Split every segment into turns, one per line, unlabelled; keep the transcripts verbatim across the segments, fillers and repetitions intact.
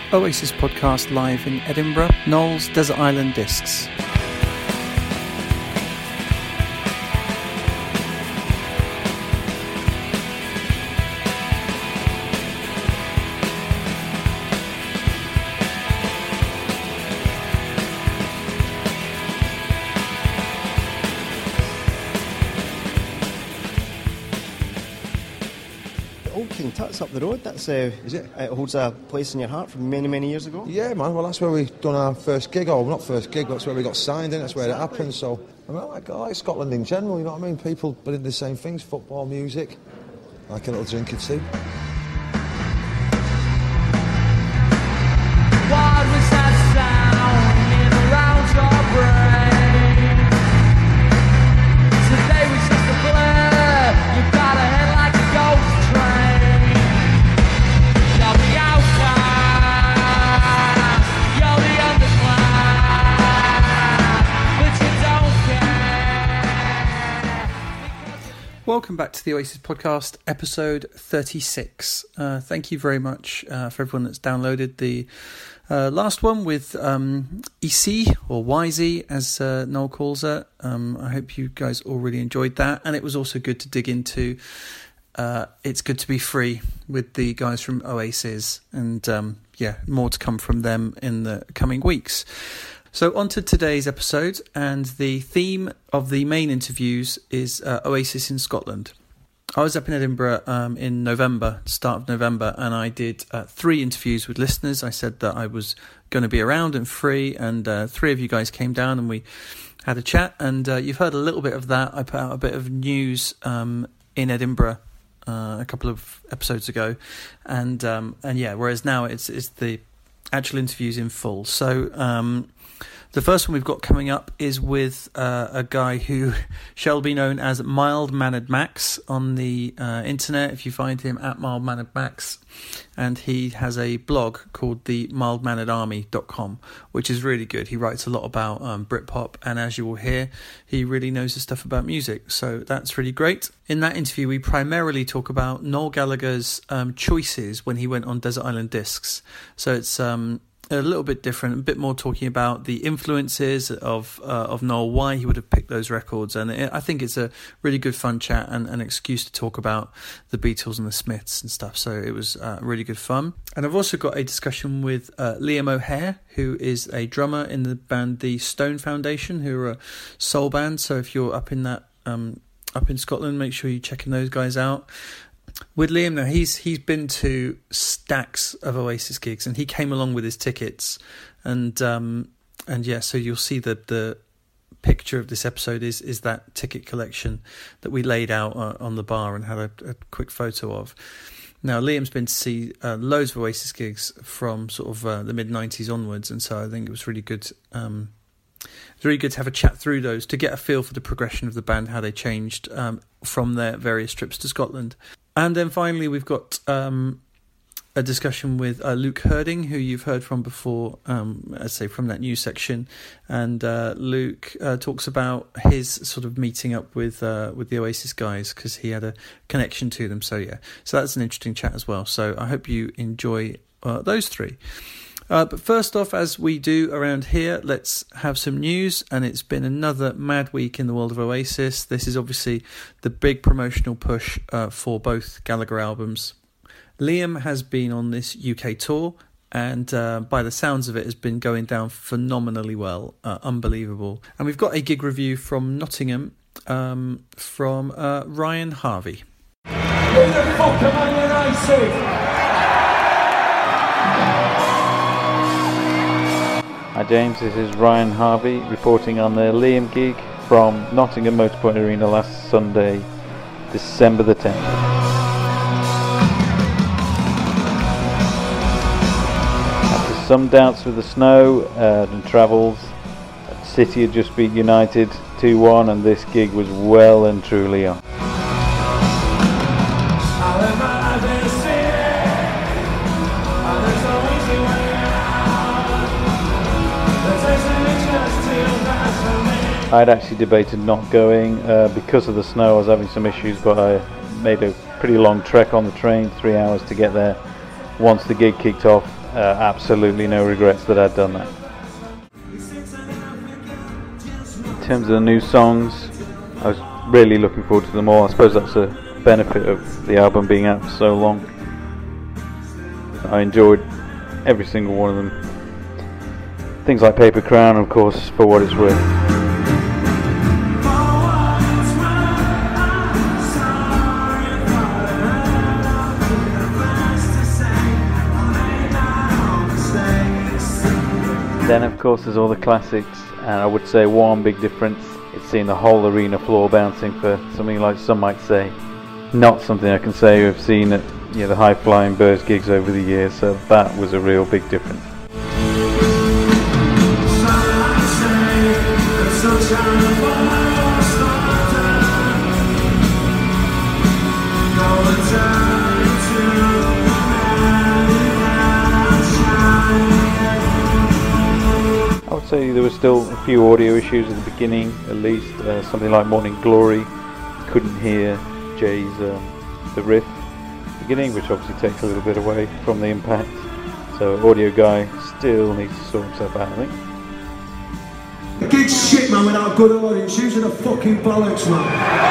Oasis podcast live in Edinburgh, Knowles Desert Island Discs.
King Tut's up the road. That's uh,
is it?
It holds a place in your heart from many, many years ago.
Yeah, man. Well, that's where we done our first gig. Or not first gig, but that's where we got signed in. That's
exactly.
where it happened. So I mean, I like, I like Scotland in general. You know what I mean? People believe the same things: football, music, like a little drink or two.
What was that sound in around your brain? Today was just a blur. You got a head like a ghost train. You're the outcast, you're the underclass, but you don't care.
Welcome back to the Oasis podcast, episode thirty-six. Uh, thank you very much uh, for everyone that's downloaded the uh, last one with um, E C, or Y Z as uh, Noel calls it. Um, I hope you guys all really enjoyed that, and it was also good to dig into uh, It's Good to Be Free with the guys from Oasis, and um, yeah, more to come from them in the coming weeks. So on to today's episode, and the theme of the main interviews is uh, Oasis in Scotland. I was up in Edinburgh um, in November, start of November, and I did uh, three interviews with listeners. I said that I was going to be around and free, and uh, three of you guys came down and we had a chat, and uh, you've heard a little bit of that. I put out a bit of news um, in Edinburgh uh, a couple of episodes ago, and um, and yeah, whereas now it's, it's the actual interviews in full. So um, the first one we've got coming up is with uh, a guy who shall be known as Mild Mannered Max on the uh, internet, if you find him at Mild Mannered Max, and he has a blog called the mild mannered army dot com, which is really good. He writes a lot about um, Britpop, and as you will hear, he really knows his stuff about music, so that's really great. In that interview, we primarily talk about Noel Gallagher's um, choices when he went on Desert Island Discs, so it's um, a little bit different, a bit more talking about the influences of uh, of Noel, why he would have picked those records, and it, I think it's a really good fun chat and an excuse to talk about the Beatles and the Smiths and stuff, so it was uh, really good fun. And I've also got a discussion with uh, Liam O'Hare, who is a drummer in the band The Stone Foundation, who are a soul band, so if you're up in that um, up in Scotland, make sure you're checking those guys out. With Liam now, he's he's been to stacks of Oasis gigs, and he came along with his tickets, and um, and yeah, so you'll see that the picture of this episode is is that ticket collection that we laid out uh, on the bar and had a, a quick photo of. Now, Liam's been to see uh, loads of Oasis gigs from sort of uh, the mid nineties onwards, and so I think it was really good. Um, It's really good to have a chat through those to get a feel for the progression of the band, how they changed um, from their various trips to Scotland. And then finally, we've got um, a discussion with uh, Luke Herding, who you've heard from before, um, I say from that news section. And uh, Luke uh, talks about his sort of meeting up with uh, with the Oasis guys, because he had a connection to them. So yeah, so that's an interesting chat as well. So I hope you enjoy uh, those three. Uh, but first off, as we do around here, let's have some news, and it's been another mad week in the world of Oasis. This is obviously the big promotional push uh, for both Gallagher albums. Liam has been on this U K tour, and uh, by the sounds of it, has been going down phenomenally well, uh, unbelievable. And we've got a gig review from Nottingham um, from uh, Ryan Harvey.
Who the fuck am I racing?
Hi James, this is Ryan Harvey reporting on the Liam gig from Nottingham Motorpoint Arena last Sunday, December the tenth. After some doubts with the snow uh, and travels, City had just beat United two one, and this gig was well and truly on. I'd actually debated not going uh, because of the snow. I was having some issues, but I made a pretty long trek on the train, three hours to get there. Once the gig kicked off, uh, absolutely no regrets that I'd done that. In terms of the new songs, I was really looking forward to them all. I suppose that's a benefit of the album being out for so long. I enjoyed every single one of them. Things like Paper Crown, of course, for what it's worth. Then of course there's all the classics, and I would say one big difference, it's seeing the whole arena floor bouncing for something like Some Might Say. Not something I can say I've seen at you know, the High Flying Birds gigs over the years, so that was a real big difference. I would say there were still a few audio issues at the beginning, at least. Uh, something like Morning Glory, couldn't hear Jay's um, the riff at the beginning, which obviously takes a little bit away from the impact. So audio guy still needs to sort himself out, I think.
The gig's shit, man, without a good audience. Using the fucking bollocks, man.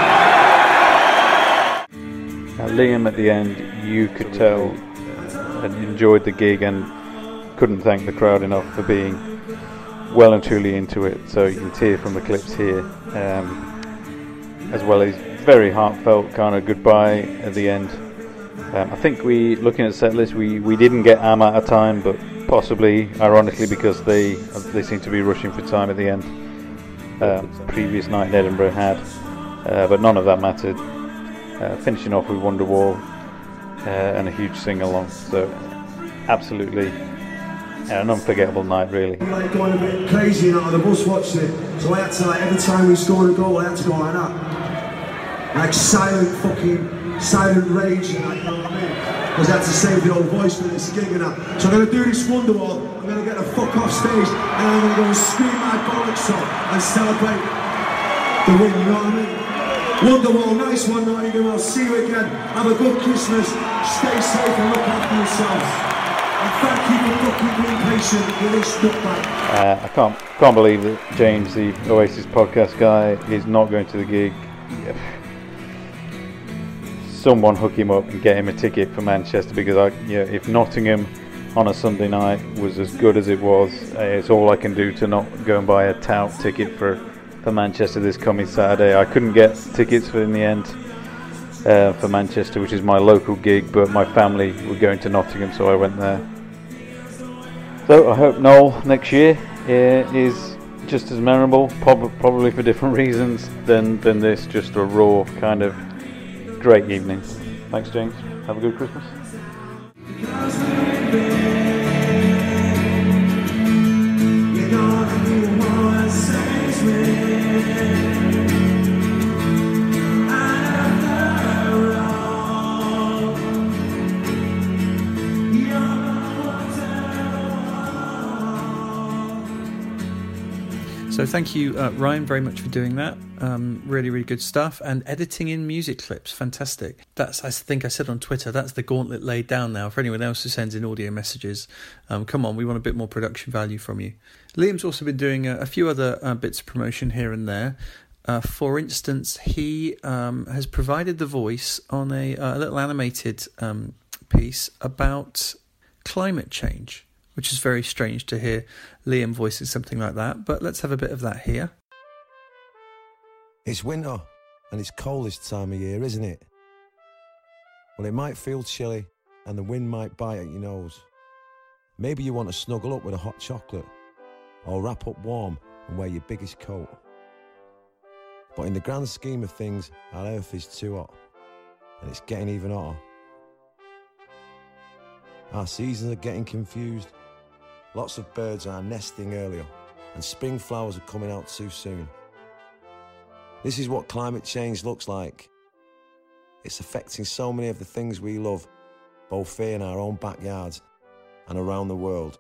Now, Liam at the end, you could tell uh, and enjoyed the gig and couldn't thank the crowd enough for being well and truly into it. So you can hear from the clips here, um, as well as very heartfelt kind of goodbye at the end. Um, I think we, looking at set list, we, we didn't get Am out of time, but possibly, ironically, because they they seem to be rushing for time at the end. Um, previous night in Edinburgh had, uh, but none of that mattered. Uh, finishing off with Wonderwall uh, and a huge sing-along, so absolutely an unforgettable night, really.
I'm like going a bit crazy now on the bus watching it, so I had to, like, every time we scored a goal, I had to go like that. Like silent fucking, silent rage, and like, you know what I mean? Because I had to save the old voice for this gig and that. So I'm going to do this Wonderwall, I'm going to get the fuck off stage, and I'm going to go and scream my bollocks off and celebrate the win, you know what I mean? Wonderwall, nice one, Nottingham, I'll see you again. Have a good Christmas, stay safe and look after yourselves. And thank you for fucking being patient with this nutbag.
Uh, I can't can't believe that James, the Oasis podcast guy, is not going to the gig. Someone hook him up and get him a ticket for Manchester, because I, you know, if Nottingham on a Sunday night was as good as it was, it's all I can do to not go and buy a tout ticket for, for Manchester this coming Saturday. I couldn't get tickets for in the end uh, for Manchester, which is my local gig, but my family were going to Nottingham, so I went there. So I hope Noel next year uh, is just as memorable, prob- probably for different reasons than, than this, just a raw kind of great evening. Thanks, James. Have a good Christmas.
So thank you, uh, Ryan, very much for doing that. Um, really, really good stuff. And editing in music clips, fantastic. That's, I think I said on Twitter, that's the gauntlet laid down now for anyone else who sends in audio messages. Um, come on, we want a bit more production value from you. Liam's also been doing a, a few other uh, bits of promotion here and there. Uh, for instance, he um, has provided the voice on a, a little animated um, piece about climate change, which is very strange to hear Liam voicing something like that. But let's have a bit of that here.
It's winter, and it's cold this time of year, isn't it? Well, it might feel chilly, and the wind might bite at your nose. Maybe you want to snuggle up with a hot chocolate, or wrap up warm and wear your biggest coat. But in the grand scheme of things, our earth is too hot, and it's getting even hotter. Our seasons are getting confused. Lots of birds are nesting earlier, and spring flowers are coming out too soon. This is what climate change looks like. It's affecting so many of the things we love, both here in our own backyards and around the world.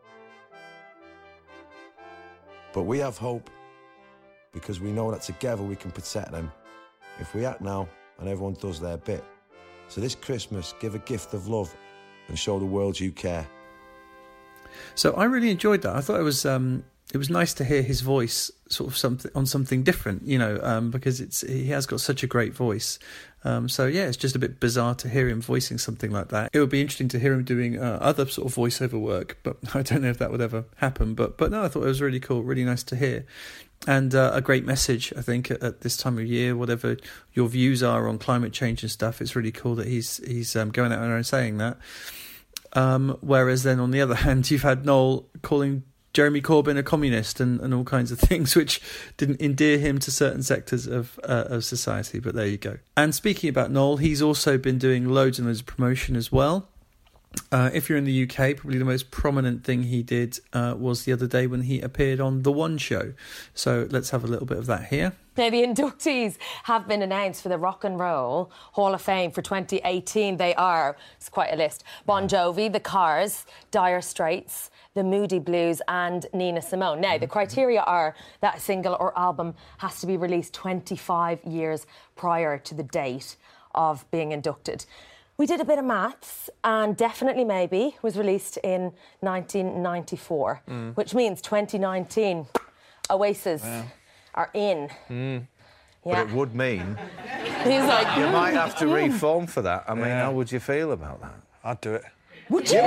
But we have hope, because we know that together we can protect them, if we act now and everyone does their bit. So this Christmas, give a gift of love and show the world you care.
So I really enjoyed that. I thought it was um, it was nice to hear his voice sort of something on something different, you know, um, because it's he has got such a great voice. Um, so yeah, it's just a bit bizarre to hear him voicing something like that. It would be interesting to hear him doing uh, other sort of voiceover work, but I don't know if that would ever happen. But but no, I thought it was really cool, really nice to hear. And uh, a great message, I think, at, at this time of year, whatever your views are on climate change and stuff, it's really cool that he's he's um, going out there and saying that. Um, whereas then on the other hand, you've had Noel calling Jeremy Corbyn a communist and, and all kinds of things, which didn't endear him to certain sectors of uh, of society. But there you go. And speaking about Noel, he's also been doing loads and loads of promotion as well. Uh, if you're in the U K, probably the most prominent thing he did uh, was the other day when he appeared on The One Show. So let's have a little bit of that here.
Now, the inductees have been announced for the Rock and Roll Hall of Fame for twenty eighteen. They are, it's quite a list, Bon Jovi, The Cars, Dire Straits, The Moody Blues and Nina Simone. Now, the criteria are that a single or album has to be released twenty-five years prior to the date of being inducted. We did a bit of maths, and Definitely Maybe was released in nineteen ninety-four, mm. which means twenty nineteen, Oasis wow. are in.
Mm.
Yeah.
But it would mean
He's like,
you
mm.
might have to reform for that. I mean,
yeah.
how would you feel about that?
I'd do it.
Would you?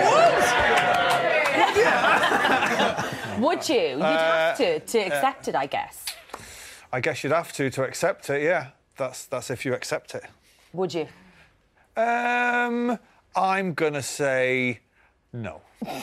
Would you? You'd
Uh,
have to, to accept uh, it, I guess.
I guess you'd have to to accept it, yeah. That's, that's if you accept it.
Would you?
Um, I'm going to say no.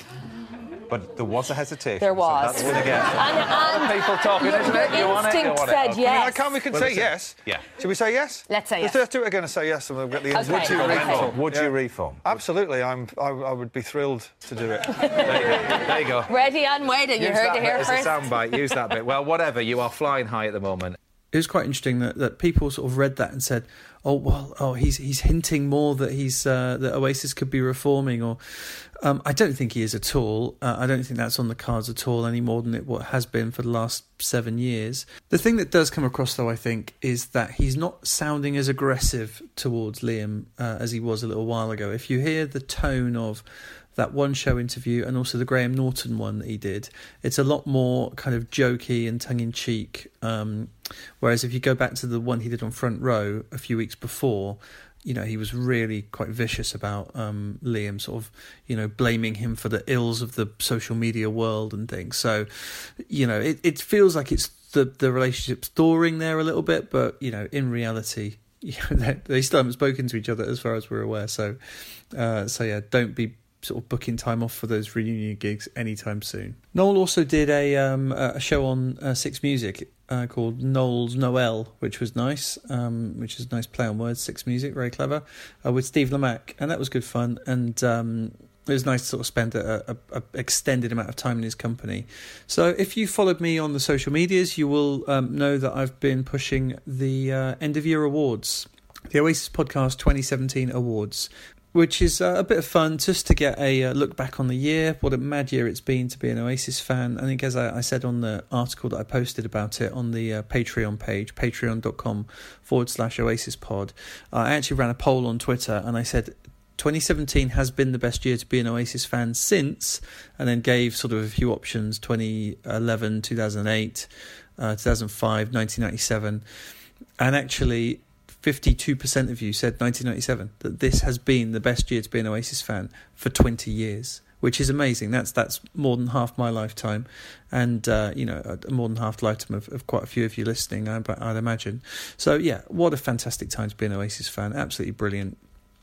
But there was a hesitation.
There was.
So that's what again.
And, and
people talking,
your,
isn't
your
it? You want it, you
instinct
want
said
it. Okay.
yes.
I mean, can't we can
Well,
say
listen.
yes?
Yeah.
Should we say yes?
Let's say
Let's,
yes.
let's do it again and say yes, and we'll get the
Okay.
Would you
Okay.
reform?
Would
Yeah.
you reform?
Absolutely. I'm. I, I would be thrilled to do it.
There you go. There you go.
Ready and waiting. You
Use
heard
that
it
bit
here
as
first.
a soundbite. Use that bit. Well, whatever. You are flying high at the moment.
It was quite interesting that, that people sort of read that and said, "Oh well, oh he's he's hinting more that he's uh, that Oasis could be reforming." Or um, I don't think he is at all. Uh, I don't think that's on the cards at all any more than it what has been for the last seven years. The thing that does come across, though, I think, is that he's not sounding as aggressive towards Liam uh, as he was a little while ago. If you hear the tone of that One Show interview and also the Graham Norton one that he did, it's a lot more kind of jokey and tongue-in-cheek. Um, whereas if you go back to the one he did on Front Row a few weeks before, you know, he was really quite vicious about um, Liam, sort of, you know, blaming him for the ills of the social media world and things. So, you know, it, it feels like it's the, the relationship's thawing there a little bit, but, you know, in reality, you know, they, they still haven't spoken to each other as far as we're aware. So, uh, so yeah, don't be sort of booking time off for those reunion gigs anytime soon. Noel also did a um, a show on uh, Six Music uh, called Noel's Noel, which was nice, um, which is a nice play on words, Six Music, very clever, uh, with Steve Lamacq, and that was good fun, and um, it was nice to sort of spend a, a, a extended amount of time in his company. So if you followed me on the social medias, you will um, know that I've been pushing the uh, end of year awards, the Oasis Podcast twenty seventeen awards, which is uh, a bit of fun just to get a uh, look back on the year, what a mad year it's been to be an Oasis fan. I think, as I, I said on the article that I posted about it on the uh, Patreon page, patreon.com forward slash Oasis pod, uh, I actually ran a poll on Twitter and I said twenty seventeen has been the best year to be an Oasis fan since, and then gave sort of a few options, twenty eleven, two thousand eight, uh, two thousand five, nineteen ninety-seven, and actually fifty-two percent of you said nineteen ninety-seven, that this has been the best year to be an Oasis fan for twenty years, which is amazing. That's that's more than half my lifetime, and uh, you know, more than half the lifetime of, of quite a few of you listening, I, I'd imagine. So yeah, what a fantastic time to be an Oasis fan. Absolutely brilliant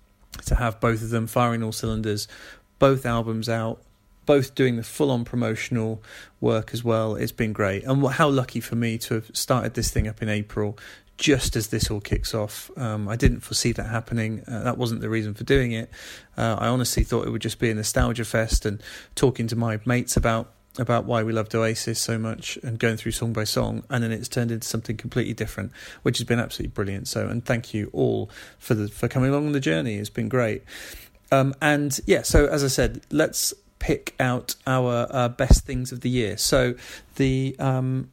to have both of them firing all cylinders, both albums out, both doing the full-on promotional work as well. It's been great, and how lucky for me to have started this thing up in April, just as this all kicks off. Um, I didn't foresee that happening. Uh, that wasn't the reason for doing it. Uh, I honestly thought it would just be a nostalgia fest and talking to my mates about about why we loved Oasis so much and going through song by song, and then it's turned into something completely different, which has been absolutely brilliant. So, and thank you all for the for coming along on the journey. It's been great. Um, and yeah, so as I said, let's pick out our uh, best things of the year. So the um,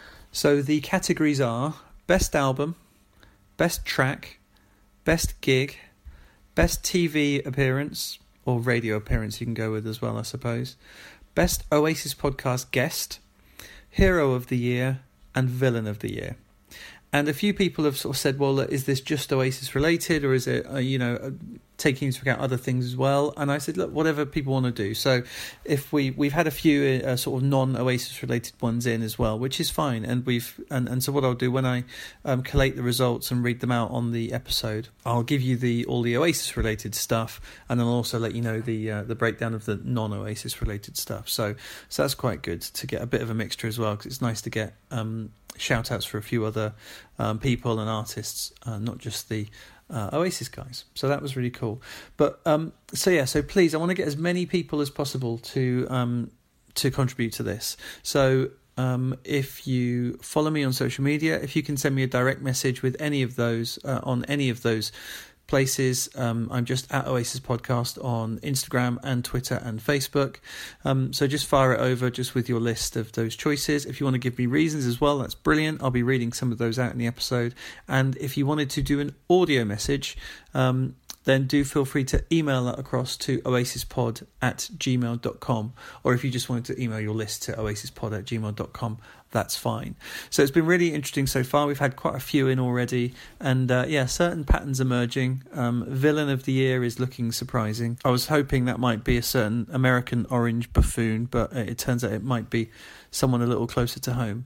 so the categories are Best Album, Best Track, Best Gig, Best T V Appearance, or radio appearance you can go with as well, I suppose, Best Oasis Podcast Guest, Hero of the Year, and Villain of the Year. And a few people have sort of said, well, is this just Oasis related, or is it, uh, you know, uh, taking into account other things as well? And I said, look, whatever people want to do. So if we, we've had a few uh, sort of non-Oasis related ones in as well, which is fine. And we've and, and so what I'll do when I um, collate the results and read them out on the episode, I'll give you the all the Oasis related stuff, and then I'll also let you know the uh, the breakdown of the non-Oasis related stuff. So so that's quite good to get a bit of a mixture as well, because it's nice to get um, shout outs for a few other um, people and artists, uh, not just the uh, Oasis guys. So that was really cool. But um, so yeah, so please, I want to get as many people as possible to um, to contribute to this. So um, if you follow me on social media, if you can send me a direct message with any of those uh, on any of those places. Um, I'm just at Oasis Podcast on Instagram and Twitter and Facebook. Um, so just fire it over just with your list of those choices. If you want to give me reasons as well, that's brilliant. I'll be reading some of those out in the episode. And if you wanted to do an audio message, um, then do feel free to email that across to oasispod at gmail dot com. Or if you just wanted to email your list to oasispod at gmail dot com, that's fine. So it's been really interesting so far. We've had quite a few in already. And uh, yeah, certain patterns emerging. Um, Villain of the Year is looking surprising. I was hoping that might be a certain American orange buffoon, but it turns out it might be someone a little closer to home.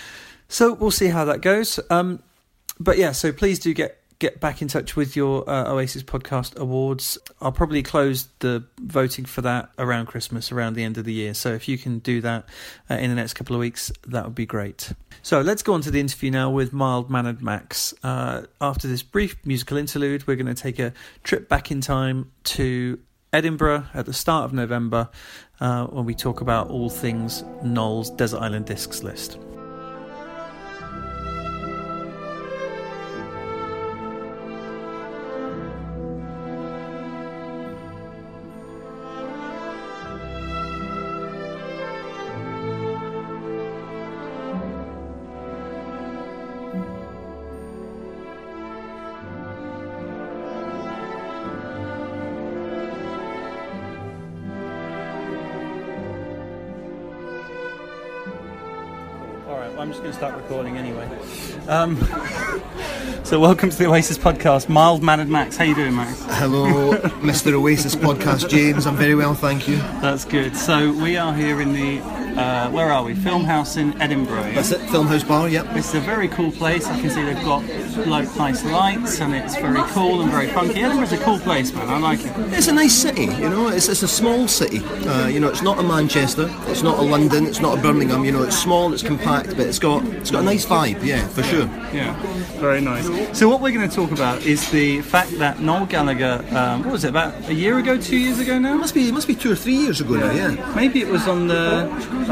So we'll see how that goes. Um, but yeah, so please do get Get back in touch with your uh, Oasis Podcast Awards. I'll probably close the voting for that around Christmas, around the end of the year. So if you can do that uh, in the next couple of weeks, that would be great. So let's go on to the interview now with Mild-Mannered Max. Uh, after this brief musical interlude, we're going to take a trip back in time to Edinburgh at the start of November uh, when we talk about all things Noel's Desert Island Discs list. I'm just going to start recording anyway. Um, so welcome to the Oasis Podcast. Mild-Mannered Max. How you doing, Max?
Hello, Mister Oasis Podcast James. I'm very well, thank you.
That's good. So we are here in the, uh, where are we? Film House in Edinburgh. Yeah?
That's it, Film House Bar, yep.
It's a very cool place. I can see they've got like nice lights and it's very cool and very funky. Edinburgh's a cool place, man. I like it.
It's a nice city, you know. It's, it's a small city. Uh, you know, it's not a Manchester, it's not a London, it's not a Birmingham. You know, it's small, it's compact, but it's got it's got a nice vibe. Yeah, for sure.
Yeah, very nice. So what we're going to talk about is the fact that Noel Gallagher, um, what was it, about a year ago, two years ago now?
It must be, it must be two or three years ago now. Yeah.
Maybe it was on the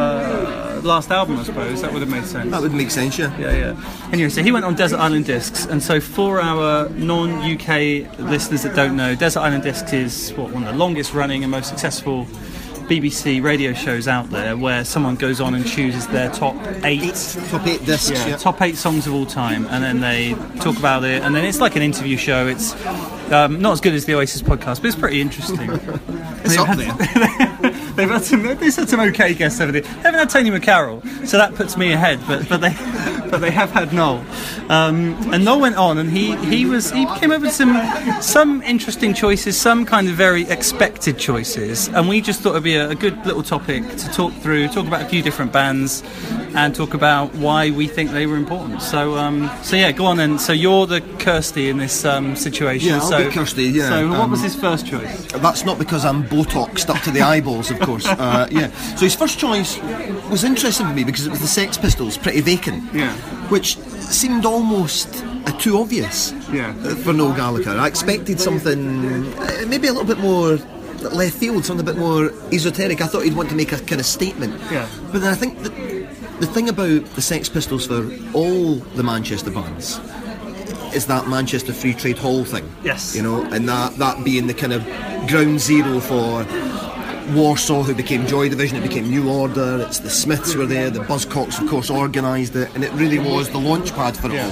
uh, last album, I suppose. That would have made sense.
That would make sense. Yeah.
Yeah, yeah. Anyway, so he went on Desert Island Discs, and so for our non-U K listeners that don't know, Desert Island Discs is what one of the longest running and most successful B B C radio shows out there, where someone goes on and chooses their top eight,
eight top eight discs,
yeah,
yeah.
top eight songs of all time, and then they talk about it, and then it's like an interview show. It's um, not as good as the Oasis podcast, but it's pretty interesting.
It's up there.
They've had some, they've had some okay guests over there. They haven't had Tony McCarroll, so that puts me ahead. But but they but they have had Noel, um, and Noel went on, and he, he was he came up with some some interesting choices, some kind of very expected choices, and we just thought it'd be a, a good little topic to talk through, talk about a few different bands, and talk about why we think they were important. So um, so yeah, go on. And so you're the Kirsty in this um, situation.
Yeah, I'll
so,
be Kirsty. Yeah.
So what
um,
was his first choice?
That's not because I'm Botoxed up to the eyeballs, of course. Uh, yeah. So his first choice was interesting for me because it was the Sex Pistols, Pretty Vacant.
Yeah.
Which seemed almost uh, too obvious.
Yeah.
Uh, for Noel Gallagher. I expected something uh, maybe a little bit more left field, something a bit more esoteric. I thought he'd want to make a kind of statement.
Yeah.
But then I think that the thing about the Sex Pistols for all the Manchester bands is that Manchester Free Trade Hall thing.
Yes.
You know, and that, that being the kind of ground zero for Warsaw, who became Joy Division, it became New Order, it's the Smiths were there, the Buzzcocks of course organised it, and it really was the launch pad for it
yeah.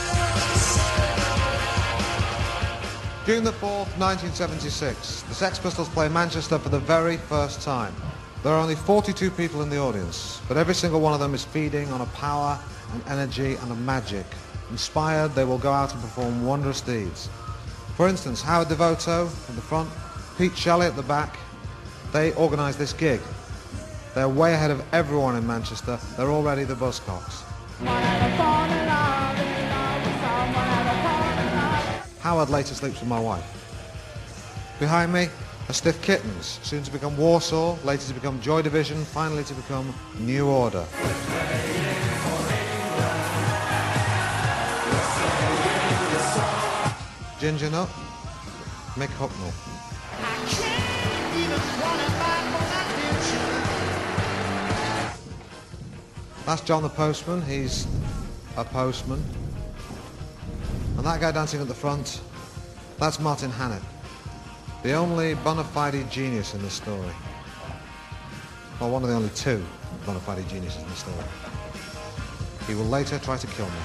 all. June the fourth, nineteen seventy-six, the Sex Pistols play Manchester for the very first time.
There are only forty-two people in the audience, but every single one of them is feeding on a power, an energy and a magic. Inspired, they will go out and perform wondrous deeds. For instance, Howard Devoto in the front, Pete Shelley at the back, they organised this gig. They're way ahead of everyone in Manchester. They're already the Buzzcocks. Howard later sleeps with my wife. Behind me are Stiff Kittens, soon to become Warsaw, later to become Joy Division, finally to become New Order. Ginger Nut, Mick Hucknall. That's John the Postman, he's a postman. And that guy dancing at the front, that's Martin Hannett, the only bona fide genius in this story. Well, one of the only two bona fide geniuses in the story. He will later try to kill me.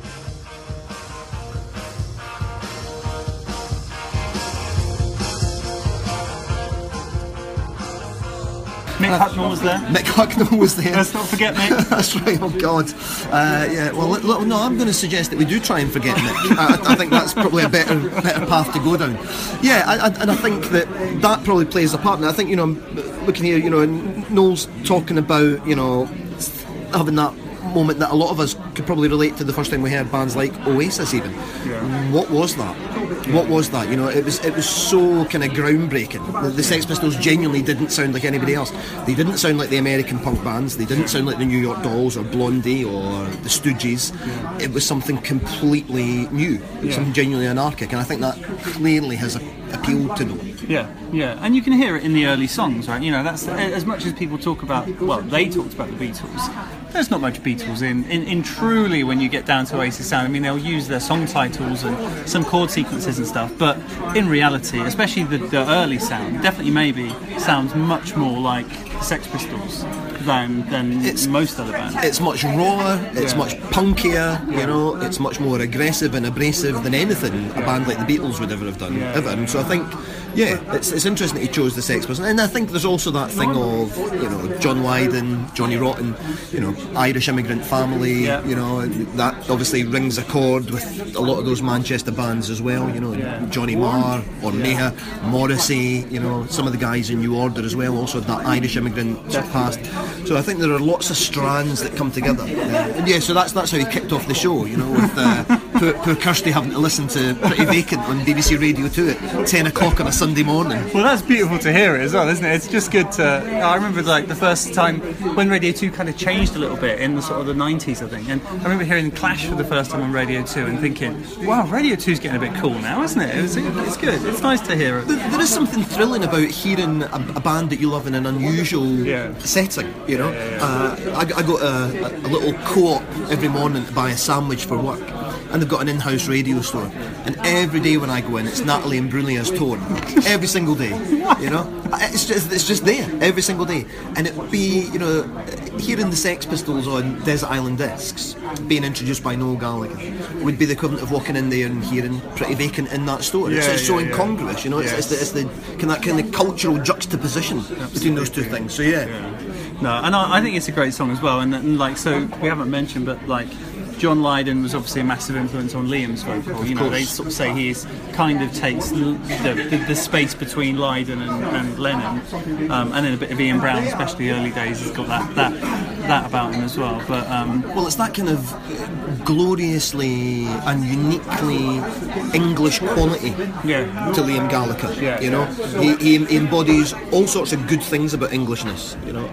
Mick Hucknall was there.
Mick Hucknall was there.
Let's not forget Mick.
That's right, oh God. Uh, yeah, well, l- l- no, I'm going to suggest that we do try and forget Mick. I, I think that's probably a better better path to go down. Yeah, I, I, and I think that that probably plays a part. And I think, you know, I'm looking here, you know, and Noel's talking about, you know, having that moment that a lot of us could probably relate to the first time we heard bands like Oasis even. Yeah. What was that? What was that? You know, it was it was so kind of groundbreaking. The, the Sex Pistols genuinely didn't sound like anybody else. They didn't sound like the American punk bands. They didn't sound like the New York Dolls or Blondie or the Stooges. Yeah. It was something completely new. It was yeah. something genuinely anarchic, and I think that clearly has a, appealed to them.
Yeah, yeah, and you can hear it in the early songs, right? You know, that's as much as people talk about. Well, they talked about the Beatles. There's not much Beatles in, in, in truly when you get down to Oasis sound. I mean, they'll use their song titles and some chord sequences and stuff, but in reality, especially the, the early sound, definitely maybe sounds much more like the Sex Pistols than than it's, most other bands.
It's much rawer, it's yeah. much punkier, you
yeah.
know, it's much more aggressive and abrasive than anything a band like the Beatles would ever have done,
yeah.
ever. And so I think, yeah, it's it's interesting that he chose the Sex Pistols. And I think there's also that thing of, you know, John Lydon, Johnny Rotten, you know, Irish immigrant family,
yeah.
you know, that obviously rings a chord with a lot of those Manchester bands as well, you know, yeah. Johnny Marr or yeah. Mayha, Morrissey, you know, some of the guys in New Order as well, also had that Irish immigrant past. So I think there are lots of strands that come together. Yeah, and yeah so that's that's how he kicked off the show, you know, with uh, poor, poor Kirsty having to listen to Pretty Vacant on B B C Radio two at ten o'clock on a Sunday morning.
Well, that's beautiful to hear it as well, isn't it? It's just good to... I remember like the first time when Radio two kind of changed a little bit in the sort of the nineties, I think, and I remember hearing Clash for the first time on Radio two and thinking, wow, Radio two's getting a bit cool now, isn't it? It was, it's good. It's nice to hear it.
There, there is something thrilling about hearing a, a band that you love in an unusual yeah. setting, you know.
Yeah, yeah, yeah.
Uh, I, I go to a, a little co-op every morning to buy a sandwich for work, and they've got an in-house radio store, and every day when I go in it's Natalie Imbruglia's Tone, every single day, you know. It's just it's just there every single day, and it'd be, you know, hearing the Sex Pistols on Desert Island Discs being introduced by Noel Gallagher would be the equivalent of walking in there and hearing Pretty Vacant in that store.
Yeah,
it's, it's
yeah,
so
yeah.
incongruous, you know. It's,
yes.
it's, the, it's the kind of, kind of cultural juxtaposition Absolutely. between those two things. So yeah.
yeah. No, and I, I think it's a great song as well. And, and like, so we haven't mentioned, but like, John Lydon was obviously a massive influence on Liam's vocal. You know, they sort of say he is, kind of takes the, the, the space between Lydon and, and Lennon, um, and then a bit of Ian Brown, especially early days, has got that that, that about him as well. But um,
well, it's that kind of gloriously and uniquely English quality
yeah.
to Liam Gallagher.
Yeah,
you know,
yeah.
He, he embodies all sorts of good things about Englishness. You know.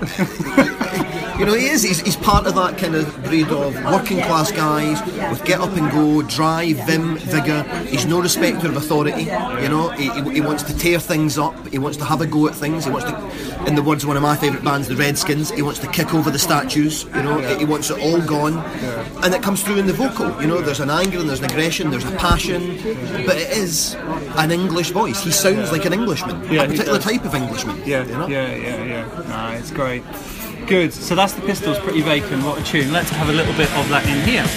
You know, he is. He's, he's part of that kind of breed of working class guys with get up and go, drive, vim, vigour. He's no respecter of authority. You know, he, he, he wants to tear things up. He wants to have a go at things. He wants to, in the words of one of my favourite bands, the Redskins, he wants to kick over the statues. You know, yeah. he wants it all gone, yeah. and it comes through in the vocal. You know, there's an anger and there's an aggression, there's a passion, but it is an English voice. He sounds like an Englishman,
yeah,
a particular type of Englishman.
Yeah,
you know?
yeah, yeah, yeah. Nah, it's great. Good. So that's the Pistols, Pretty Vacant. What a tune. Let's have a little bit of that in here.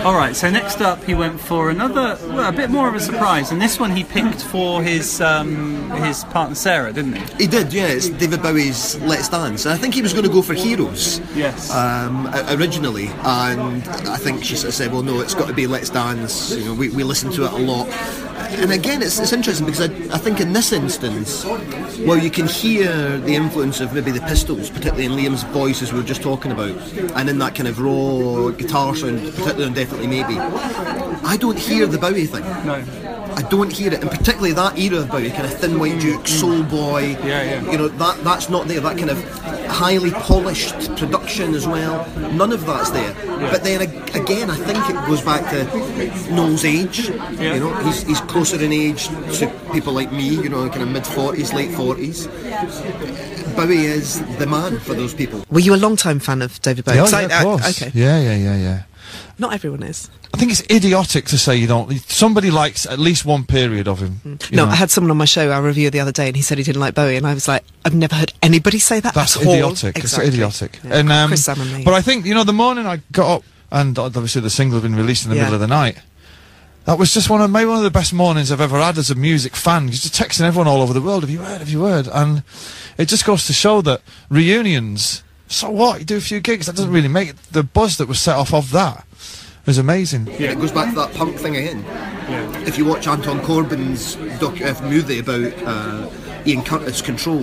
All right, so next up he went for another, well, a bit more of a surprise, and this one he picked for his um, his partner Sarah, didn't he?
He did, yeah. It's David Bowie's Let's Dance. And I think he was going to go for Heroes.
Yes.
Um, originally, and I think she sort of said, well, no, it's got to be Let's Dance. You know, we, we listen to it a lot. And again, it's, it's interesting because I, I think in this instance, well, you can hear the influence of maybe the Pistols, particularly in Liam's voice, as we were just talking about, and in that kind of raw guitar sound, particularly on Definitely Maybe. I don't hear the Bowie thing.
No.
I don't hear it, and particularly that era of Bowie, kind of Thin White Duke, Soul Boy.
Yeah, yeah.
You know, that that's not there. That kind of highly polished production as well. None of that's there.
Yeah.
But then ag- again, I think it goes back to Noel's age.
Yeah.
You know, he's he's closer in age to people like me. You know, kind of mid forties, late forties. Bowie is the man for those people.
Were you a long-time fan of David Bowie?
Yeah,
'Cause
yeah,
I-
of
I-
course.
okay.
Yeah, yeah, yeah, yeah.
Not everyone is.
I think it's idiotic to say you don't. Somebody likes at least one period of him. you
No,
know.
I had someone on my show, our reviewer the other day, and he said he didn't like Bowie, and I was like, I've never heard anybody say that
That's
at all.
idiotic.
Exactly.
It's idiotic.
Yeah.
And um,
Chris Sam and me.
but I think you know the morning I got up and obviously the single had been released in the
Yeah.
middle of the night. That was just one of maybe one of the best mornings I've ever had as a music fan. Just texting everyone all over the world. Have you heard? Have you heard? And it just goes to show that reunions. So what? You do a few gigs. That doesn't really make it. The buzz that was set off of that was amazing.
Yeah. It goes back to that punk thing again.
Yeah.
If you watch Anton Corbin's doc- uh, movie about uh, Ian Curtis' Control,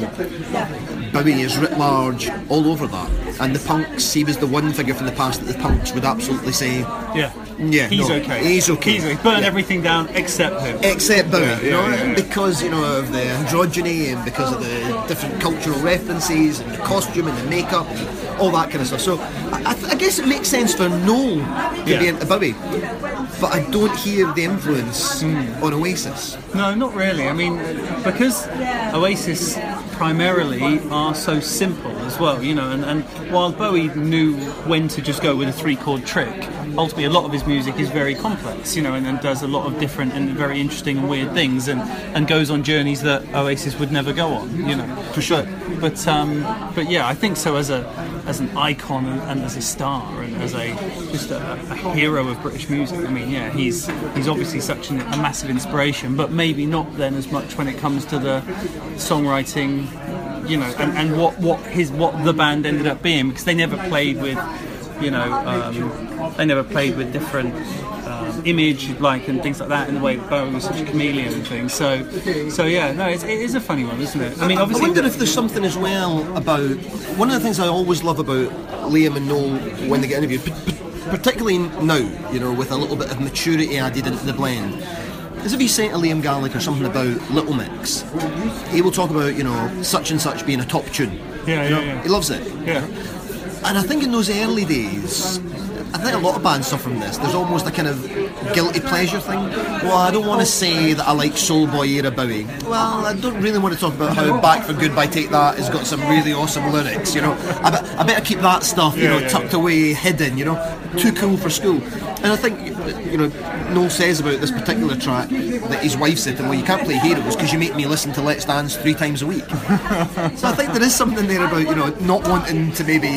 Bowie is writ large all over that. And the punks, he was the one figure from the past that the punks would absolutely say,
Yeah.
yeah,
He's
no,
okay.
He's okay.
He's okay. Burn
Yeah.
everything down except him.
Except Bowie,
Yeah,
you know,
yeah, yeah, yeah.
because, you know, of the androgyny and because of the different cultural references and the costume and the makeup and all that kind of stuff. So I, I, th- I guess it makes sense for Noel to
Yeah.
be into Bowie, but I don't hear the influence on Oasis.
No, not really. I mean, because Oasis primarily are so simple as well, you know, and, and while Bowie knew when to just go with a three-chord trick, ultimately a lot of his music is very complex, you know, and, and does a lot of different and very interesting and weird things, and, and goes on journeys that Oasis would never go on, you know.
For sure.
But um, but yeah, I think so as a as an icon and, and as a star and as a just a, a hero of British music. I mean, yeah, he's he's obviously such an, a massive inspiration, but maybe not then as much when it comes to the songwriting, you know, and, and what, what his what the band ended up being, because they never played with, you know, um, they never played with different um, image like and things like that in the way that Bowie was such a chameleon and things. So, so yeah, no, it's, it is a funny one, isn't it? I mean, obviously,
I wonder if there's something as well about one of the things I always love about Liam and Noel when they get interviewed, p- p- particularly now, you know, with a little bit of maturity added into the blend. Is if you say to Liam Gallagher something about Little Mix, he will talk about, you know, such and such being a top tune.
Yeah,
you
yeah,
know?
yeah.
He loves it.
Yeah.
And I think in those early days, I think a lot of bands suffer from this. There's almost a kind of guilty pleasure thing. Well, I don't want to say that I like Soul Boy era Bowie. Well, I don't really want to talk about how Back for Goodbye Take That has got some really awesome lyrics, you know. I, be- I better keep that stuff, you
Yeah,
know,
yeah,
tucked
yeah.
away, hidden, you know. Too cool for school. And I think, you know, Noel says about this particular track that his wife said to him, well, you can't play Heroes because you make me listen to Let's Dance three times a week. So I think there is something there about, you know, not wanting to maybe,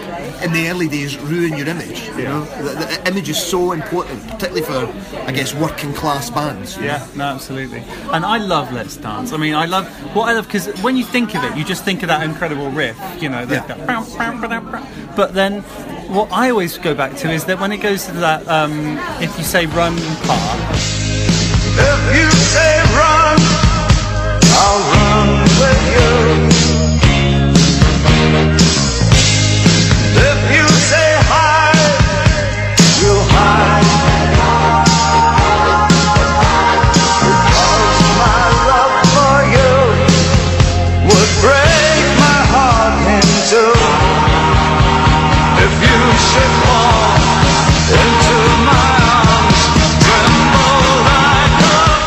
in the early days, ruin your image. You know, the, the image is so important, particularly for, I guess, working class bands. you
Yeah, no, absolutely. And I love Let's Dance. I mean, I love what I love because when you think of it, you just think of that incredible riff, you know. That,
Yeah.
that bow, bow, bow, bow. But then, what I always go back to is that when it goes to that, um, if you say run part,
If you say run, I'll run with you. If you say hide, you'll hide. Because my love for you would break my heart in two. If you should fall into my arms, tremble like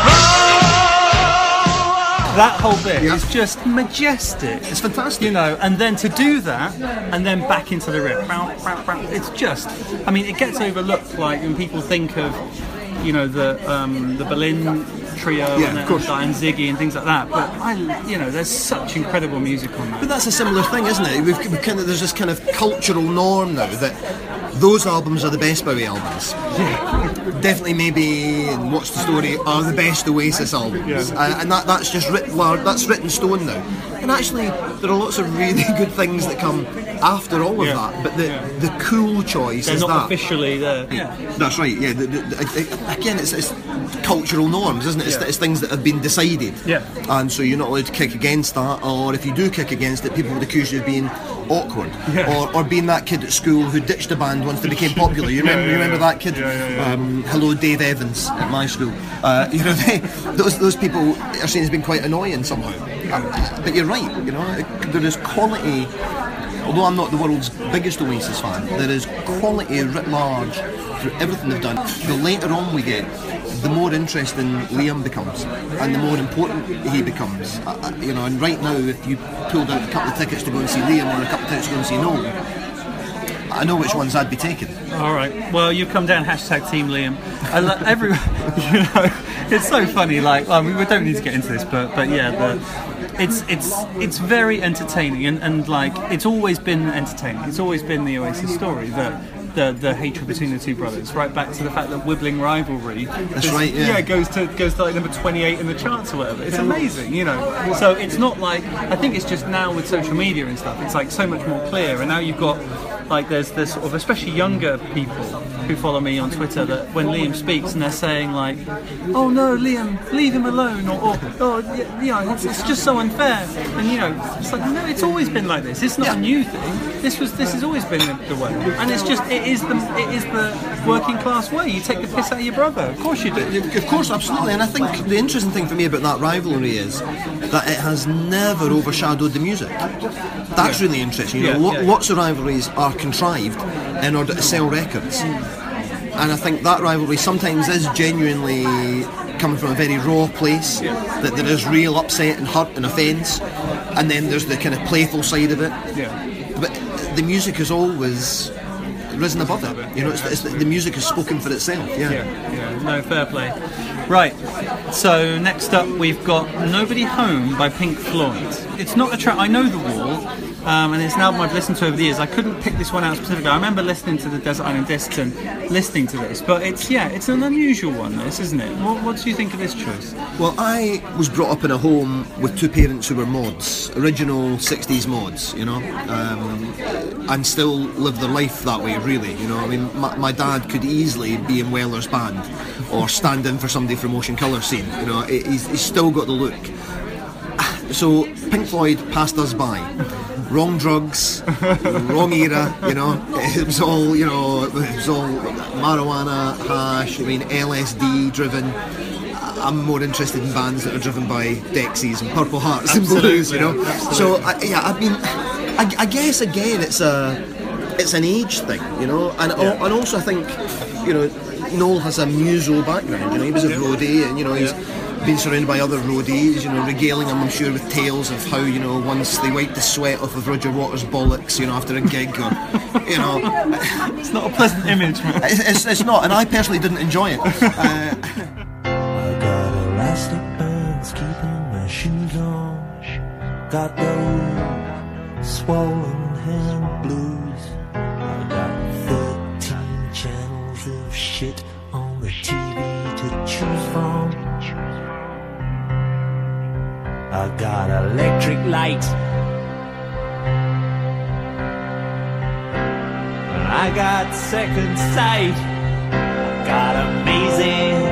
a
that whole bit
Yeah.
is just majestic.
It's fantastic.
You know, and then to do that, and then back into the riff, bow, bow, bow, it's just, I mean, it gets overlooked, like, when people think of, you know, the um, the Berlin trio
Yeah,
and,
of course.
and Ziggy and things like that, but I, you know, there's such incredible music on
But
that.
that's a similar thing, isn't it? We've, we've kind of, there's this kind of cultural norm now that those albums are the best Bowie albums. Definitely Maybe and What's the Story are the best Oasis albums.
Yeah.
Uh, and that, that's just writ large, that's written stone now. And actually, there are lots of really good things that come after all of
Yeah.
that. But the,
Yeah.
the cool choice
They're
is
not
that.
officially there.
Yeah. That's right, yeah. The, the, the, again, it's, it's cultural norms, isn't it? It's,
Yeah.
it's things that have been decided.
Yeah.
And so you're not allowed to kick against that, or if you do kick against it, people would accuse you of being awkward.
Yeah.
Or, or being that kid at school who ditched a band once they became popular. You remember,
Yeah, yeah,
you remember
yeah.
that kid?
Yeah, yeah, yeah.
Um, hello, Dave Evans at my school. Uh, you know, they, those those people are seen as being quite annoying somehow. Uh, but you're right, you know, there is quality. Although I'm not the world's biggest Oasis fan, there is quality writ large through everything they've done. The later on we get, the more interesting Liam becomes, and the more important he becomes. Uh, uh, you know, and right now, if you pulled out a couple of tickets to go and see Liam or a couple of tickets to go and see Noel, I know which ones I'd be taking.
All right. Well, you've come down hashtag Team Liam. I lo- every, you know, it's so funny. Like, I mean, we don't need to get into this, but but yeah, the. It's it's it's very entertaining, and, and like it's always been entertaining. It's always been the Oasis story, the the the hatred between the two brothers, right back to the fact that Wibbling Rivalry.
That's right, yeah.
Yeah, goes to goes to like number twenty-eight in the charts or whatever. It's amazing, you know. So it's not like, I think it's just now with social media and stuff, it's like so much more clear, and now you've got like there's this sort of, especially younger people who follow me on Twitter, that when Liam speaks and they're saying like, oh no, Liam, leave him alone, or, or oh yeah, you know, it's, it's just so unfair, and you know, it's like, no, it's always been like this. It's not a new thing. This was this has always been the, the way, and it's just it is the it is the working class way. You take the piss out of your brother. Of course you do.
Of course, absolutely. And I think the interesting thing for me about that rivalry is that it has never overshadowed the music. That's
Yeah.
really interesting. You know,
Yeah,
lo-
yeah, yeah.
lots of rivalries are contrived in order to sell records. And I think that rivalry sometimes is genuinely coming from a very raw place, that there is real upset and hurt and offence, and then there's the kind of playful side of it.
Yeah.
But the music has always risen above it. You know, it's, it's, the music has spoken for itself. Yeah.
Yeah, yeah, no, fair play. Right, so next up we've got Nobody Home by Pink Floyd. It's not a track, I know The Wall, um, and it's an album I've listened to over the years. I couldn't pick this one out specifically. I remember listening to the Desert Island Discs and listening to this, but it's, yeah, it's an unusual one, this, isn't it? What, what do you think of this choice?
Well, I was brought up in a home with two parents who were mods, original sixties mods, you know, um, and still live their life that way, really, you know. I mean, my, my dad could easily be in Weller's band or stand in for somebody from Ocean Colour Scene, you know, he's, he's still got the look. So Pink Floyd passed us by. Wrong drugs, wrong era, you know. It was all, you know, it was all marijuana, hash, I mean, L S D driven. I'm more interested in bands that are driven by Dexies and Purple Hearts and Blues, you know.
Absolutely.
So I, yeah, I mean, I, I guess again it's a, it's an age thing, you know, and
Yeah.
and also I think, you know, Noel has a muso background, you know. He was a roadie, and you know he's been surrounded by other roadies, you know, regaling them, I'm sure, with tales of how, you know, once they wiped the sweat off of Roger Waters' bollocks, you know, after a gig, or, you know.
It's not a pleasant image, man.
It's, it's, it's not, and I personally didn't enjoy it. Uh,
I got elastic bands keeping my shoes on. Got those swollen hand blues. I got thirteen channels of shit on the T V to choose from. I got electric light, and I got second sight. I got amazing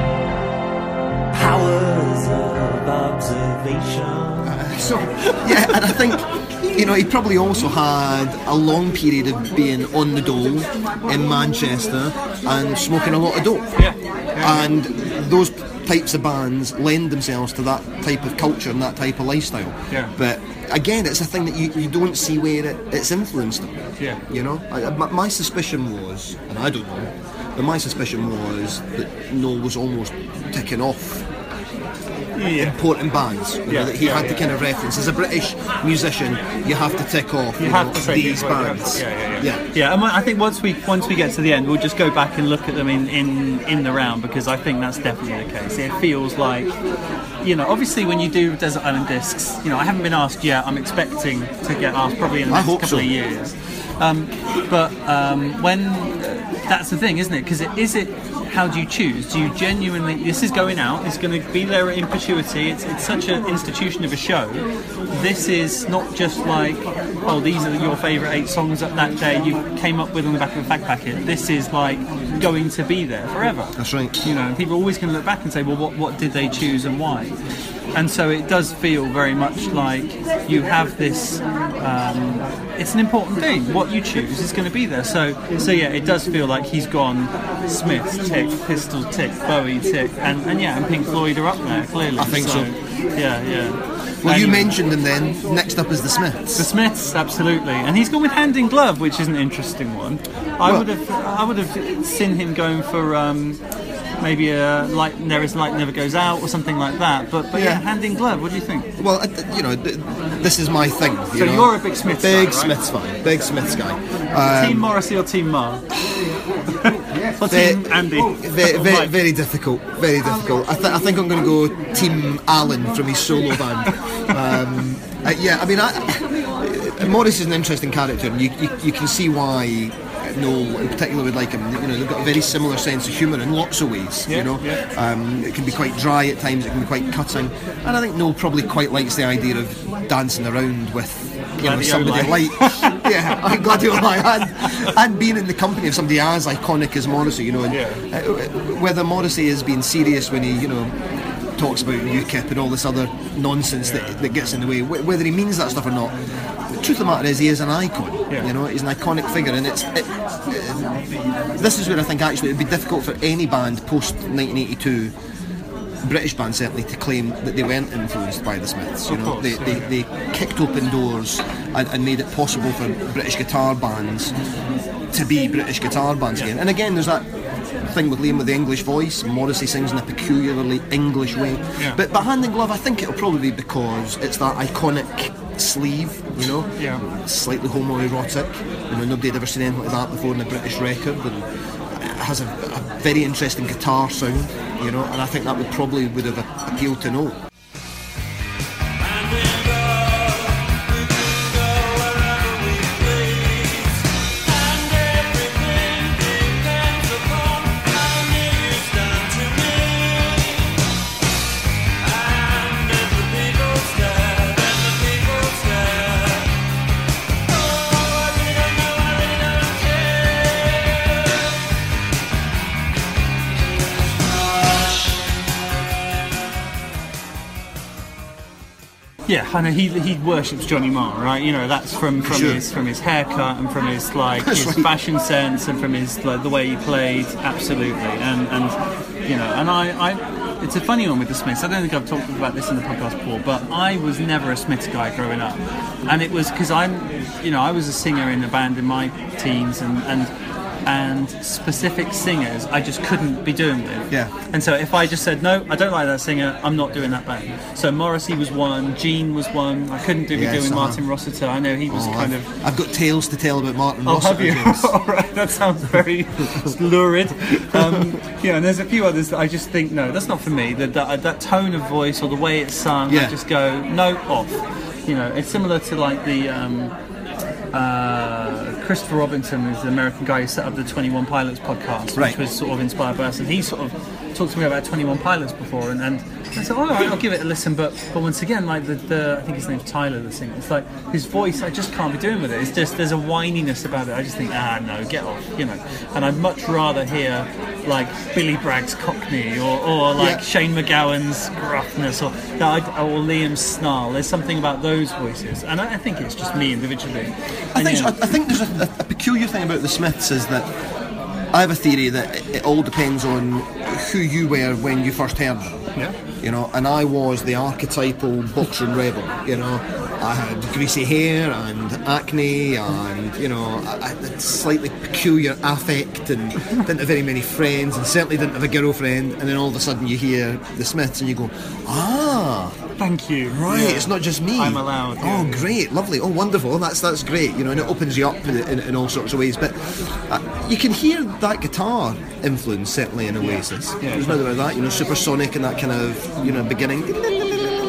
powers of observation.
so, yeah, and I think, you know, he probably also had a long period of being on the dole in Manchester and smoking a lot of dope.
Yeah.
And those types of bands lend themselves to that type of culture and that type of lifestyle.
Yeah.
But again, it's a thing that you, you don't see where it, it's influenced them.
Yeah.
You know, I, my, my suspicion was, and I don't know, but my suspicion was that Noel was almost ticking off
Yeah.
important bands, you know,
Yeah,
that he
yeah,
had
yeah.
to kind of reference. As a British musician, you have to tick off
You
you
have
know,
to say
these
these words,
bands.
yeah, yeah, yeah.
Yeah.
Yeah, and I think once we once we get to the end, we'll just go back and look at them in, in, in the round, because I think that's definitely the case. It feels like, you know, obviously when you do Desert Island Discs, you know, I haven't been asked yet. I'm expecting to get asked probably in the
I
next
hope
couple
so.
of years. Um, but um, when uh, that's the thing, isn't it? Because it, is it? How do you choose? Do you genuinely? This is going out. It's going to be there in perpetuity. It's it's such an institution of a show. This is not just like, oh, these are your favourite eight songs that that day you came up with on the back of a fag packet. This is like going to be there forever.
That's right.
You know, and people are always going to look back and say, well, what what did they choose and why? And so it does feel very much like you have this. Um, it's an important thing. What you choose is going to be there. So, so yeah, it does feel like he's gone. Smiths tick, Pistols tick, Bowie tick, and, and yeah, and Pink Floyd are up there clearly.
I think so.
Yeah, yeah.
Well,
And
you mentioned them then. Next up is the Smiths.
The Smiths, absolutely, and he's gone with Hand in Glove, which is an interesting one. I
Well-
would have, I would have seen him going for. Um, Maybe a light, there is light never goes out, or something like that. But, but yeah.
Yeah.
Hand in Glove. What do you think?
Well, uh, you know, th- this is my thing. You
So
know?
you're a big Smiths
big
guy, right?
Smiths fan, big Smiths guy. Um,
Team Morrissey or Team Marr? Or
Ve-
Team Andy?
Very, very,
Mike?
very difficult. Very difficult. I, th- I think I'm going to go Team Alan from his solo band. Um, uh, yeah, I mean, I, Morris is an interesting character, and you, you, you can see why Noel in particular would like him. You know, they've got a very similar sense of humour in lots of ways.
Yeah,
you know,
yeah.
um, it can be quite dry at times. It can be quite cutting, and I think Noel probably quite likes the idea of dancing around with. You know, somebody
Gladioli.
like yeah, I Gladioli and, and being in the company of somebody as iconic as Morrissey, you know, and uh, whether Morrissey is being serious when he, you know, talks about UKIP and all this other nonsense that, that gets in the way, wh- whether he means that stuff or not. The truth of the matter is, he is an icon.
Yeah.
You know, he's an iconic figure, and it's. It, uh, this is where I think actually it would be difficult for any band post nineteen eighty-two. British band certainly to claim that they weren't influenced by the Smiths. You
Of
know,
course,
they,
yeah.
they, they kicked open doors and, and made it possible for British guitar bands to be British guitar bands again. And again, there's that thing with Liam with the English voice. Morrissey sings in a peculiarly English way.
Yeah.
But but Hand in Glove, I think it'll probably be because it's that iconic sleeve. You know,
Yeah.
slightly homoerotic. You know, nobody had ever seen anything like that before in a British record. And it has a, a very interesting guitar sound. You know, and I think that would probably would have appealed to Noel.
Yeah, I know he he worships Johnny Marr, right? You know, that's from, from
Sure.
his from his haircut and from his like
That's
his
right.
fashion sense and from his like the way he played, absolutely. And and you know, and I, I it's a funny one with the Smiths. I don't think I've talked about this in the podcast before, but I was never a Smiths guy growing up, and it was because I'm, you know, I was a singer in a band in my teens, and and. and specific singers I just couldn't be doing with.
Yeah.
And so if I just said, no, I don't like that singer, I'm not doing that band. So Morrissey was one, Gene was one, I couldn't do be
Yes,
doing
uh-huh.
Martin Rossiter. I know he was
Oh,
kind
I've,
of...
I've got tales to tell about Martin
Oh,
Rossiter.
have you?
James.
All right, that sounds very lurid. Um, yeah, and there's a few others that I just think, no, that's not for me. That that, that tone of voice or the way it's sung,
Yeah.
I just go, no, off. You know, it's similar to like the... Um, uh, Christopher Robinson is the American guy who set up the twenty-one Pilots podcast,
Right.
which was sort of inspired by us, and he sort of talked to me about twenty-one Pilots before, and, and I said, all right, I'll give it a listen, but but once again, like the, the I think his name's Tyler, the singer, it's like his voice, I just can't be doing with it. It's just, there's a whininess about it. I just think, ah, no, get off, you know. And I'd much rather hear like Billy Bragg's Cockney, or, or like
Yeah.
Shane McGowan's gruffness, or or Liam's snarl. There's something about those voices, and I, I think it's just me individually.
I
And,
think,
you
so.
know,
I think there's a, a peculiar thing about the Smiths is that I have a theory that it, it all depends on who you were when you first heard them.
Yeah.
You know, and I was the archetypal boxer and rebel. You know, I had greasy hair and acne, and you know, I, I had slightly peculiar affect, and didn't have very many friends, and certainly didn't have a girlfriend. And then all of a sudden, you hear the Smiths, and you go, ah.
Thank you.
Right,
Yeah.
it's not just me.
I'm allowed.
Oh,
yeah.
great, lovely. Oh, wonderful. That's that's great. You know, and it opens you up in, in, in all sorts of ways. But uh, you can hear that guitar influence certainly in Oasis.
Yeah.
There's no doubt about that. You know, supersonic and that kind of you know beginning.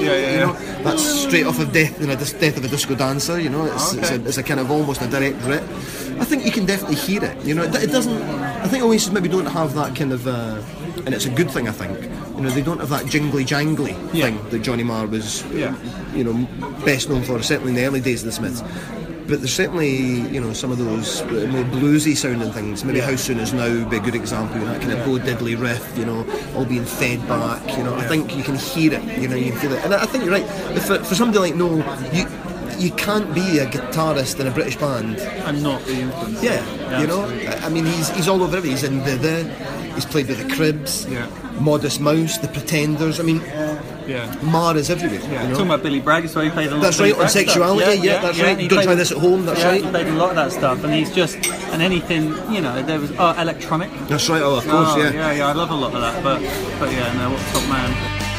Yeah, yeah,
you know,
yeah.
that's straight off of Death, you know, Dis- Death of a Disco Dancer. You know, it's,
Okay.
it's, a, it's a kind of almost a direct rip. I think you can definitely hear it. You know, it, it doesn't. I think Oasis maybe don't have that kind of, uh, and it's a good thing. I think, you know, they don't have that jingly jangly
Yeah.
thing that Johnny Marr was,
Yeah.
you know, best known for, certainly in the early days of the Smiths. But there's certainly, you know, some of those more bluesy sounding things. Maybe
Yeah.
How Soon Is Now would be a good example. You know, that kind of Bo Diddley riff, you know, all being fed back. You know, I think you can hear it. You know, you can feel it. And I think you're right. If for, for somebody like Noel, you you can't be a guitarist in a British band
and not be influenced.
Yeah,
Yeah,
you know.
absolutely.
I mean, he's he's all over everything. He's in the the. He's played with the Cribs,
Yeah.
Modest Mouse, the Pretenders. I mean,
Yeah.
Marr is everywhere.
Yeah,
you know?
talking about Billy Bragg, so he played a lot
That's
of Billy
right, on
Bragg stuff.
Sexuality, yeah, that's right.
he
Don't
played-
Try This at Home, that's
yeah,
right.
he played a lot of that stuff, and he's just, and anything, you know, there was, oh, electronic.
That's right, oh, of course,
Oh,
yeah.
Yeah, yeah, I love a lot of that, but, but yeah, no, what a top man.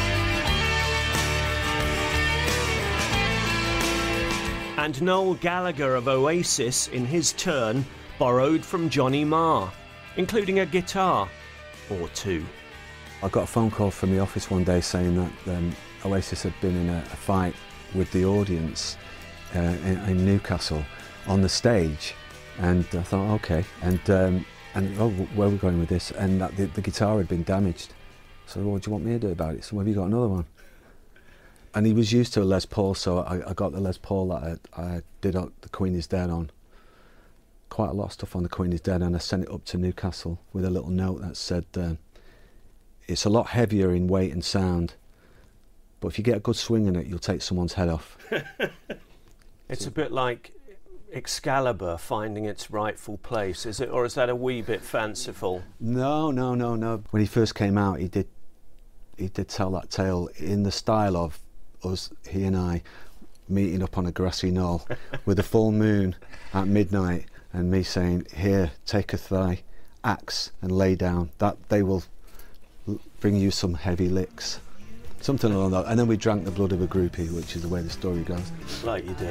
And Noel Gallagher of Oasis, in his turn, borrowed from Johnny Marr, including a guitar or two.
I got a phone call from the office one day saying that um, Oasis had been in a, a fight with the audience uh, in, in Newcastle on the stage, and I thought, okay, and um, and oh, where are we going with this? And that the, the guitar had been damaged. So what do you want me to do about it? So have you got another one? And he was used to a Les Paul, so I, I got the Les Paul that I, I did on The Queen Is Dead on. Quite a lot of stuff on The Queen Is Dead, and I sent it up to Newcastle with a little note that said, um, it's a lot heavier in weight and sound, but if you get a good swing in it, you'll take someone's head off.
It's a bit like Excalibur finding its rightful place, is it? Or is that a wee bit fanciful?
No, no, no, no. When he first came out, he did he did tell that tale in the style of us, he and I, meeting up on a grassy knoll with a full moon at midnight, and me saying, here, taketh thy axe and lay down, that they will l- bring you some heavy licks. Something along that. And then we drank the blood of a groupie, which is the way the story goes.
Like you do.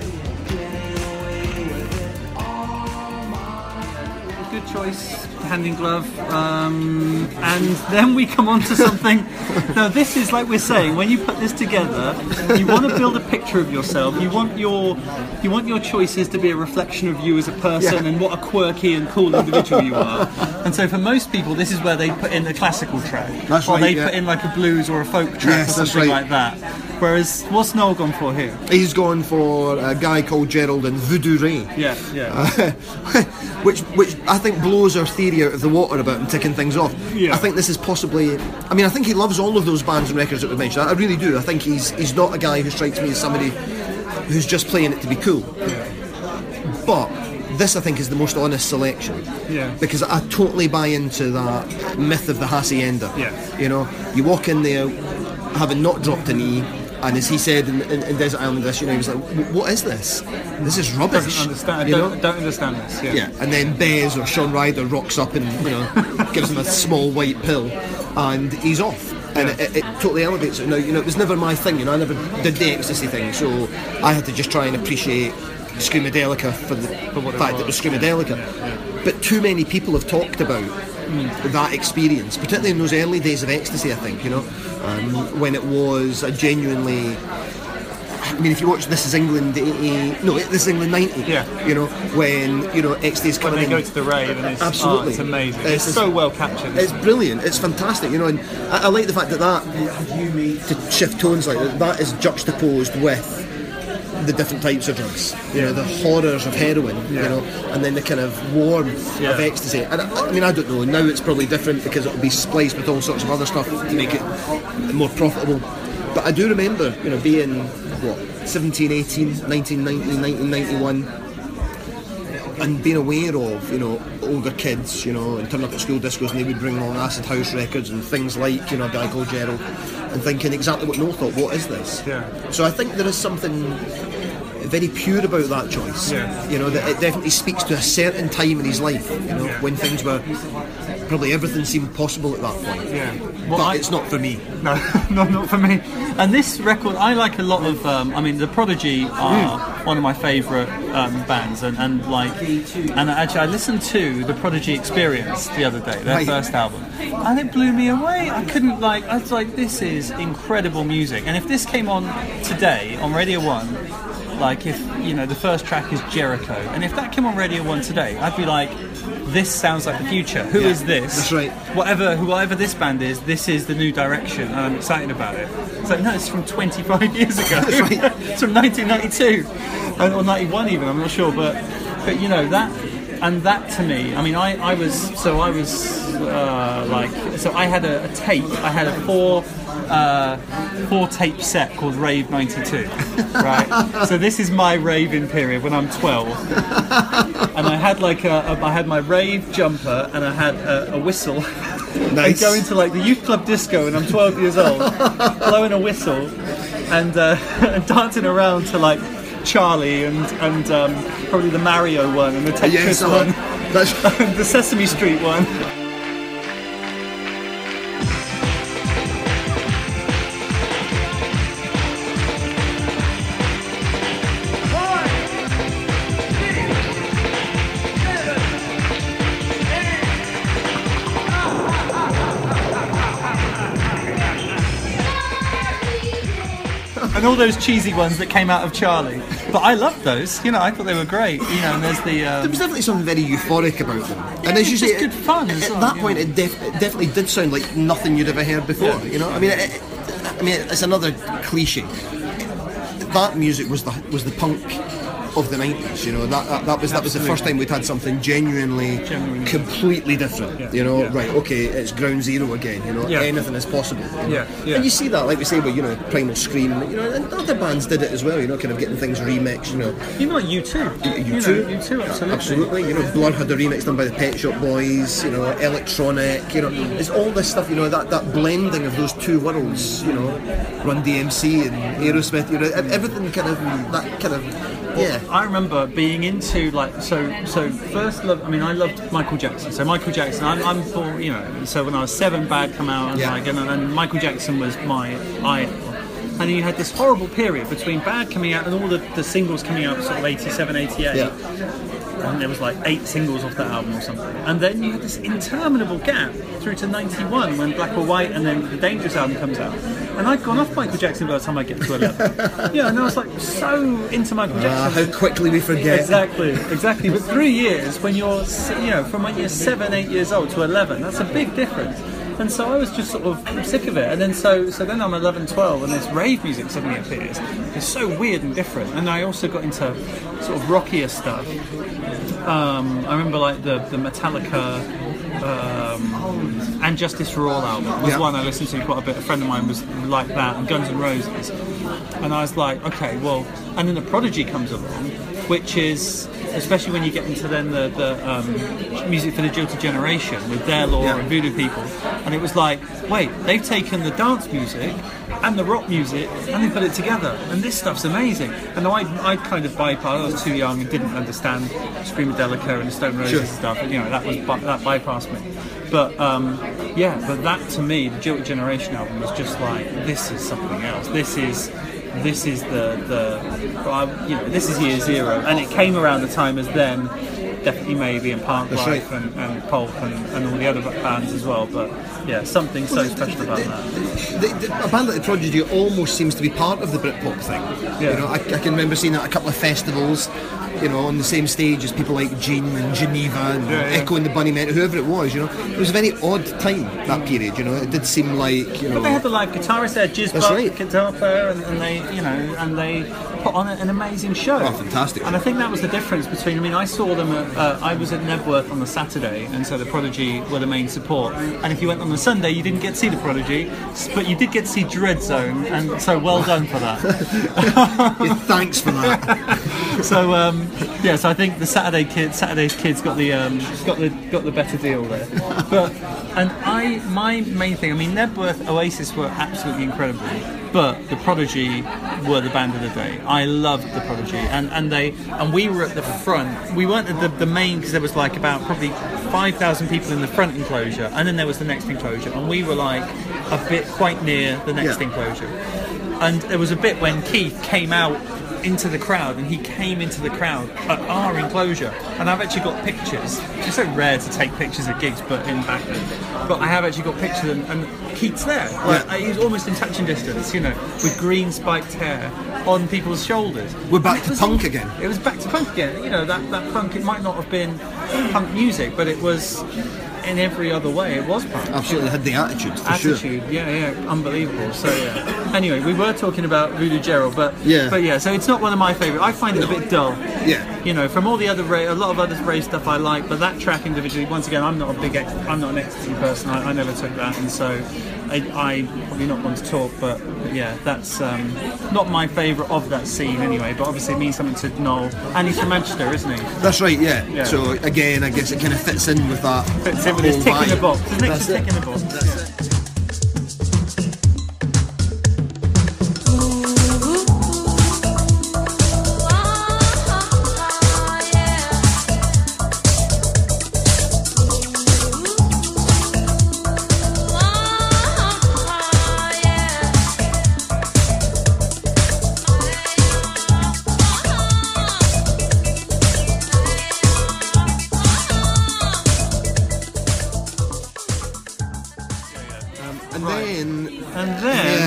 Good choice, hand in glove. Um, and then we come on to something. Now, this is like we're saying, when you put this together, you want to build a picture of yourself. You want your you want your choices to be a reflection of you as a person,
Yeah.
and what a quirky and cool individual you are. And so, for most people, this is where they put in a classical track,
That's
or
right,
they
yeah.
put in like a blues or a folk track
Yes,
or
that's
something
right.
like that. Whereas, what's Noel gone for here?
He's gone for a guy called Gerald and Voodoo Ray.
Yeah, yeah.
Uh, which, which I think blows our theory out of the water about him ticking things off.
Yeah.
I think this is possibly. I mean, I think he loves all of those bands and records that we mentioned. I, I really do. I think he's he's not a guy who strikes me as somebody who's just playing it to be cool. But this, I think, is the most honest selection.
Yeah.
Because I totally buy into that myth of the hacienda.
Yeah.
You know, you walk in there having not dropped an E. And as he said in, in, in Desert Island Disc, you know, he was like, "What is this? This is rubbish."
Doesn't understand.
You
Don't,
know?
don't understand this. Yeah.
Yeah, and then Bez or Sean Ryder rocks up and, you know, gives him a small white pill, and he's off. And it, it, it totally elevates it. Now, you know, it was never my thing. You know, I never did the ecstasy thing, so I had to just try and appreciate Screamadelica for the
what it
fact that it was Screamadelica. But too many people have talked about that experience, particularly in those early days of ecstasy. I think, you know, um, when it was a genuinely. I mean, if you watch This Is England eighty, no, This Is England ninety.
Yeah.
You know, when you know Ecstasy's
When
coming
they
in.
go to the rave, and it's,
Absolutely,
oh, it's amazing.
It's,
It's so well captured.
It's brilliant. It's fantastic. You know, and I, I like the fact that that to shift tones like that. That is juxtaposed with the different types of drugs. You know, the horrors of heroin.
Yeah.
You know, and then the kind of warmth
Yeah.
of ecstasy. And I, I mean, I don't know. Now it's probably different because it'll be spliced with all sorts of other stuff to make it more profitable. But I do remember, you know, being what seventeen, eighteen, nineteen ninety, nineteen ninety-one. And being aware of, you know, older kids, you know, and turning up at school discos, and they would bring along Acid House records and things like, you know, a guy called Gerald, and thinking exactly what Noel thought, what is this?
Yeah.
So I think there is something very pure about that choice.
Yeah.
You know, that it definitely speaks to a certain time in his life, you know, when things were, probably everything seemed possible at that point.
Yeah.
But
I-
it's not for me.
No, no, not for me. And this record, I like a lot of. Um, I mean, The Prodigy are
Mm.
one of my favourite um, bands, and, and like, and actually, I listened to The Prodigy Experience the other day, their
Right.
first album, and it blew me away. I couldn't like. I was like, this is incredible music, and if this came on today on Radio One. Like if, you know, the first track is Jericho, and if that came on Radio one today, I'd be like, this sounds like the future. Who
Yeah,
is this?
that's right.
Whatever, whoever this band is, this is the new direction, and I'm excited about it. It's like, no, it's from twenty-five years ago.
That's right.
It's from nineteen ninety-two, and- or ninety-one even, I'm not sure, but, but you know, that, and that to me, I mean, I, I was, so I was, uh, like, so I had a, a tape, I had a four, uh, four tape set called Rave ninety-two, right? So this is my raving period when I'm twelve, and I had like a, a I had my rave jumper and I had a, a whistle.
Nice.
I go into like the youth club disco and I'm twelve years old, blowing a whistle and, uh, and dancing around to like Charlie and and um, probably the Mario one and the Tetris
Yes, uh,
one,
that's-
and the Sesame Street one. And all those cheesy ones that came out of Charlie. But I loved those. You know, I thought they were great. You know, and there's the... Um,
There was definitely something very euphoric about them.
Yeah,
and as you
it's
say,
just good fun
At,
as
at
well,
that
you
point,
know.
it, def- it definitely did sound like nothing you'd ever heard before.
Yeah.
You know, I mean, it, it, I mean, it's another cliche. That music was the was the punk of the nineties. You know, that that, that was that was the first time we'd had something genuinely,
Genuinely.
completely different.
Yeah.
You know,
Yeah.
right? Okay, it's ground zero again. You know,
Yeah.
anything is possible. you know.
Yeah, yeah.
And you see that, like we say, with you know, Primal Scream. You know, and other bands did it as well. You know, kind of getting things remixed. You know.
Even like U two.
U two,
U two, absolutely.
absolutely. You know, Blur had a remix done by the Pet Shop Boys. You know, electronic. You know, it's all this stuff. You know, that, that blending of those two worlds. You know, Run D M C and Aerosmith. You know, ev- everything kind of that kind of yeah.
I remember being into like so so first love. I mean, I loved Michael Jackson. So Michael Jackson, I'm, I'm for you know. So when I was seven, Bad come out, and
Yeah.
like and, and Michael Jackson was my idol. And then you had this horrible period between Bad coming out and all the, the singles coming out, sort of eighty-seven, eighty-eight.
Yeah.
And there was like eight singles off that album or something. And then you had this interminable gap through to ninety-one when Black or White and then the Dangerous album comes out. And I'd gone off Michael Jackson by the time I get to eleven. Yeah, and I was like so into Michael
Ah,
Jackson.
how quickly we forget.
Exactly, exactly. But three years when you're, you know, from when you're seven, eight years old to eleven, that's a big difference. And so I was just sort of sick of it. And then so so then I'm eleven, twelve, and this rave music suddenly appears. It's so weird and different. And I also got into sort of rockier stuff. Um, I remember like the the Metallica um, and Justice for All album was
Yeah.
one I listened to quite a bit. A friend of mine was like that, and Guns N' Roses. And I was like, okay, well, and then the Prodigy comes along, which is, especially when you get into then the, the um, music for the Jilted Generation with Their Law
Yeah.
and Voodoo People, and it was like, wait, they've taken the dance music and the rock music and they put it together, and this stuff's amazing. And I, I kind of bypassed. I was too young and didn't understand Screamadelica and the Stone Roses
Sure.
and stuff. You know, that was by, that bypassed me. But um, yeah, but that to me, the Jilted Generation album was just like, this is something else. This is. This is the the uh, you know this is year zero, and it came around the time as then definitely maybe and Park
That's
Life
right.
and, and Pulp and, and all the other bands as well. But yeah, something so special about that.
The, the, a band like the Prodigy almost seems to be part of the Britpop thing.
Yeah.
You know, I, I can remember seeing that at a couple of festivals. You know, on the same stage as people like Gene and Geneva and
Yeah, yeah.
Echo and the Bunnymen, whoever it was. You know, it was a very odd time, that period. You know, it did seem like you know.
But they had the live guitarist there, Jizz
That's
Buck,
right.
guitar player, and, and they, you know, and they put on an amazing show.
Oh, fantastic.
And I think that was the difference between. I mean, I saw them. At, uh, I was at Nebworth on the Saturday, and so the Prodigy were the main support. And if you went on the Sunday, you didn't get to see the Prodigy, but you did get to see Dread Zone, and so well done for that.
Yeah, thanks for that.
So um, yeah, so I think the Saturday kids, Saturday's kids got the um, got the got the better deal there. But and I, my main thing, I mean, Nebworth, Oasis were absolutely incredible, but the Prodigy were the band of the day. I loved The Prodigy, and, and they and we were at the front. We weren't at the, the main, because there was like about probably five thousand people in the front enclosure, and then there was the next enclosure, and we were like a bit quite near the next
Yeah.
enclosure. And there was a bit when Keith came out into the crowd, and he came into the crowd at our enclosure, and I've actually got pictures. It's so rare to take pictures at gigs, but in back then, but I have actually got pictures, and, and Keith's there. Like,
Yeah.
he's almost in touching distance, you know, with green spiked hair on people's shoulders.
We're back
And it
to
was-
punk again.
It was back to punk again. You know, that, that punk, it might not have been punk music, but it was, in every other way, it was punk.
Absolutely had the attitude, for sure.
Attitude, yeah, yeah, unbelievable. So yeah. Anyway, we were talking about Voodoo Gerald, but
Yeah.
but yeah. So it's not one of my favourite. I find it a bit dull.
Yeah.
You know, from all the other Ray, a lot of other Ray stuff I like, but that track individually, once again, I'm not a big, ex- I'm not an ecstasy person. I, I never took that, and so I, I probably not one to talk. But, but yeah, that's um, not my favourite of that scene anyway. But obviously, it means something to Noel, and he's from Manchester, isn't he?
That's right, yeah.
Yeah.
So again, I guess it kind of fits in with that.
Fits in with his
whole
tick in the
vibe.
box. His next
That's
tick
it.
in the box. That's it.
And then,
and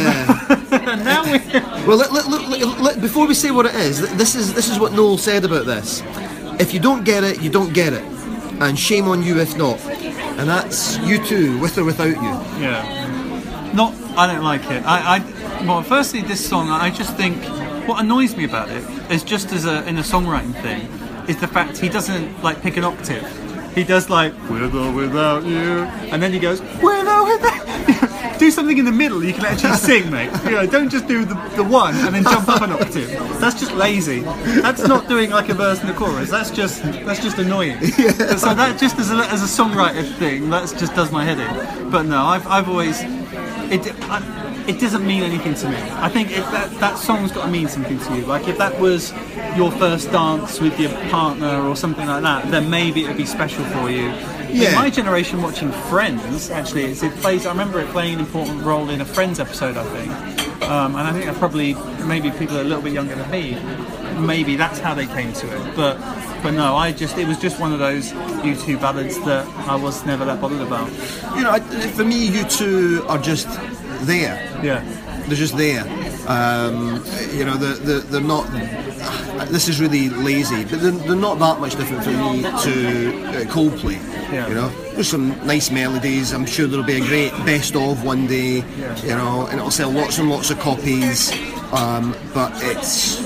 then, and now we.
well, let, let, let, let- let- before we say what it is, th- this is this is what Noel said about this. If you don't get it, you don't get it, and shame on you if not. And that's U two, with or without you.
Yeah. Not, I don't like it. I, I, well, firstly, this song, I just think what annoys me about it is just as a in a songwriting thing, is the fact he doesn't like pick an octave. He does like with or without you, and then he goes with or without. Do something in the middle you can actually sing, mate. You know, don't just do the, the one and then jump up an octave. That's just lazy. That's not doing like a verse and a chorus. That's just that's just annoying. Yeah. So that just as a, as a songwriter thing, that just does my head in. But no, I've I've always it I, it doesn't mean anything to me. I think it, that that song's got to mean something to you. Like if that was your first dance with your partner or something like that, then maybe it would be special for you.
Yeah.
In my generation, watching Friends, actually, it's, it plays. I remember it playing an important role in a Friends episode, I think, um, and I think that probably maybe people are a little bit younger than me. Maybe that's how they came to it. But but no, I just it was just one of those U two ballads that I was never that bothered about.
You know, I, for me, U two are just there.
Yeah.
They're just there. Um, you know, they're, they're, they're not. This is really lazy, but they're, they're not that much different for me to uh, Coldplay.
Yeah.
You know, there's some nice melodies. I'm sure there'll be a great best of one day.
Yeah.
You know, and it'll sell lots and lots of copies. Um, but it's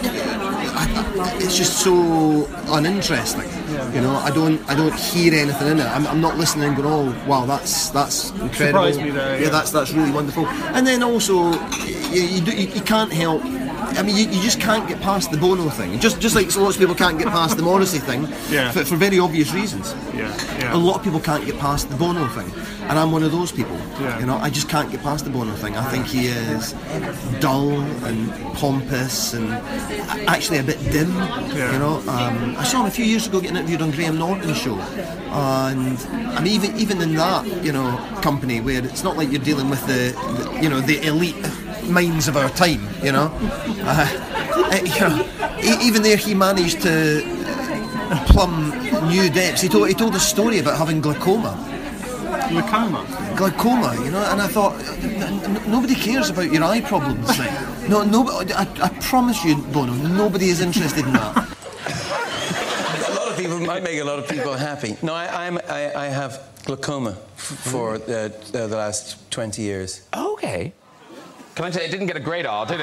it's just so uninteresting.
Yeah.
You know, I don't I don't hear anything in it. I'm, I'm not listening and going, oh wow, that's that's incredible.
Surprised me there,
yeah.
yeah.
that's that's really wonderful. And then also, you you, do, you, you can't help. I mean, you, you just can't get past the Bono thing. Just just like lots of people can't get past the Morrissey thing,
Yeah.
for, for very obvious reasons.
Yeah, yeah.
A lot of people can't get past the Bono thing, and I'm one of those people.
Yeah.
You know, I just can't get past the Bono thing. I think he is dull and pompous and actually a bit dim.
Yeah.
You know, um, I saw him a few years ago getting interviewed on Graham Norton's show, and I mean, even even in that, you know, company where it's not like you're dealing with the, the you know, the elite minds of our time. You know, uh, you know, e- even there he managed to plumb new depths. He told he told a story about having glaucoma.
Glaucoma.
Glaucoma, you know, and I thought n- n- nobody cares about your eye problems. Like, no, no, I, I promise you, Bono, nobody is interested in that.
A lot of people might make a lot of people happy. No, I, I'm, I, I have glaucoma f- for uh, uh, the last twenty years.
Okay. Can I say it didn't get a great R, did it?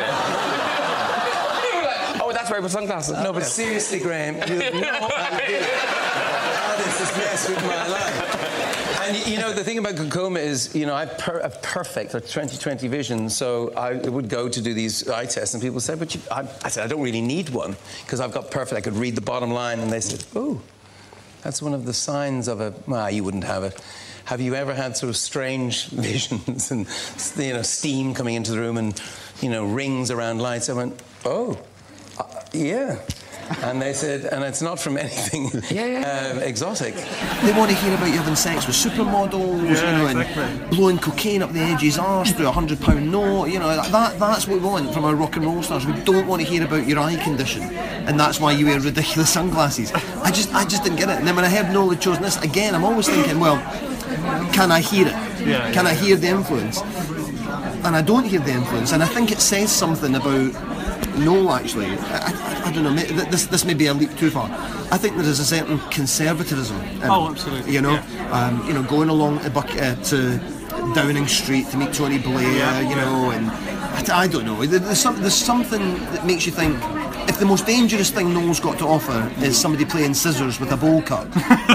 Oh, that's why I put sunglasses.
No, but seriously, Graham, you have no idea how this has messed with my life. And you know, the thing about glaucoma is, you know, I have per- a perfect twenty twenty vision, so I would go to do these eye tests, and people said, but you, I, I said, I don't really need one, because I've got perfect, I could read the bottom line, and they said, oh, that's one of the signs of a, well, you wouldn't have it. Have you ever had sort of strange visions and, you know, steam coming into the room and, you know, rings around lights? I went, oh, uh, yeah. And they said, and it's not from anything um, exotic.
They want to hear about you having sex with supermodels,
Yeah,
you know, and
exactly.
blowing cocaine up the edge of his arse through a hundred pound note. You know, that that's what we want from our rock and roll stars. We don't want to hear about your eye condition, and that's why you wear ridiculous sunglasses. I just, I just didn't get it. And then when I heard Noel had chosen this again, I'm always thinking, well, can I hear it?
Yeah,
can
yeah.
I hear the influence? And I don't hear the influence, and I think it says something about Noel, actually. I, I, I don't know, may- th- this this may be a leap too far. I think there is a certain conservatism in
Oh,
it,
absolutely,
you know,
yeah.
um, you know, going along to, Buck- uh, to Downing Street to meet Tony Blair,
Yeah,
you
yeah.
know, and I, d- I don't know, There- there's, some, there's something that makes you think, if the most dangerous thing Noel's got to offer is somebody playing scissors with a bowl cut,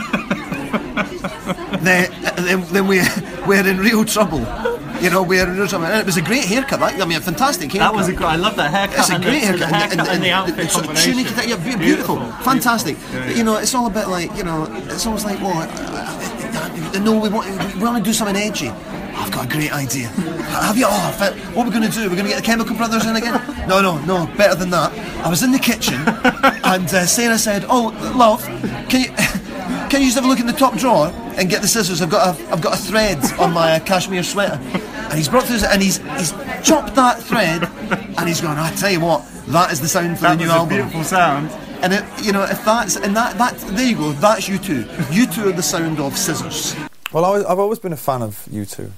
then, then, then we're, we're in real trouble. You know, we're in real trouble. And it was a great haircut. That, I mean, a fantastic haircut.
That was a great. I love that haircut.
It's a
and
great
the,
haircut.
The haircut and, the outfit
sort of
combination.
tunic, yeah, be- beautiful, fantastic.
Beautiful. Yeah,
But
yeah.
you know, it's all a bit like, you know, it's almost like, well, uh, uh, no, we want, we want to do something edgy. I've got a great idea. Have you? Oh, fit. What are we going to do? We're going to get the Chemical Brothers in again? No, no, no. Better than that. I was in the kitchen, and uh, Sarah said, "Oh, love, can you?" Can you just have a look in the top drawer and get the scissors? I've got a, I've got a thread on my uh, cashmere sweater. And he's brought through and he's he's chopped that thread and he's gone, I tell you what, that is the sound for
That
the new
was a
album.
beautiful sound.
And it, you know, if that's and that that there you go, that's U two. U two are the sound of scissors.
Well, I was, I've always been a fan of U two,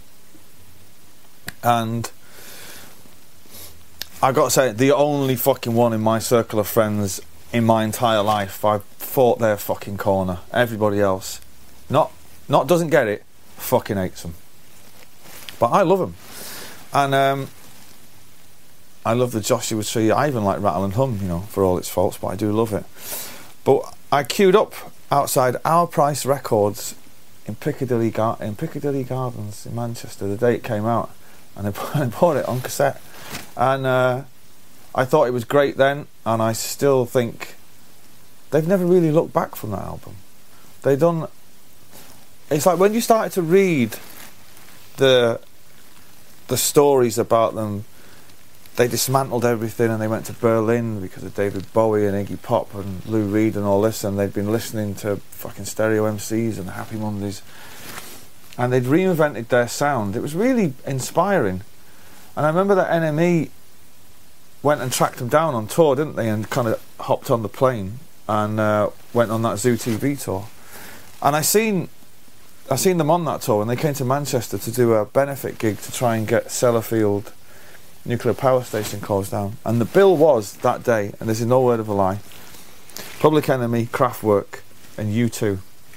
and I got to say, the only fucking one in my circle of friends in my entire life, I fought their fucking corner. Everybody else, not not doesn't get it, fucking hates them. But I love them, and um, I love the Joshua Tree. I even like Rattle and Hum, you know, for all its faults, but I do love it. But I queued up outside Our Price Records in Piccadilly Gar- in Piccadilly Gardens in Manchester the day it came out, and I, I bought it on cassette, and uh, I thought it was great then, and I still think they've never really looked back from that album. They done. It's like when you started to read the the stories about them, they dismantled everything and they went to Berlin because of David Bowie and Iggy Pop and Lou Reed and all this, and they'd been listening to fucking Stereo M Cs and Happy Mondays, and they'd reinvented their sound. It was really inspiring. And I remember that N M E went and tracked them down on tour, didn't they, and kind of hopped on the plane and uh, went on that Zoo T V tour. And I seen I seen them on that tour when they came to Manchester to do a benefit gig to try and get Sellafield nuclear power station closed down. And the bill was that day, and this is no word of a lie, Public Enemy, Kraftwerk and U two.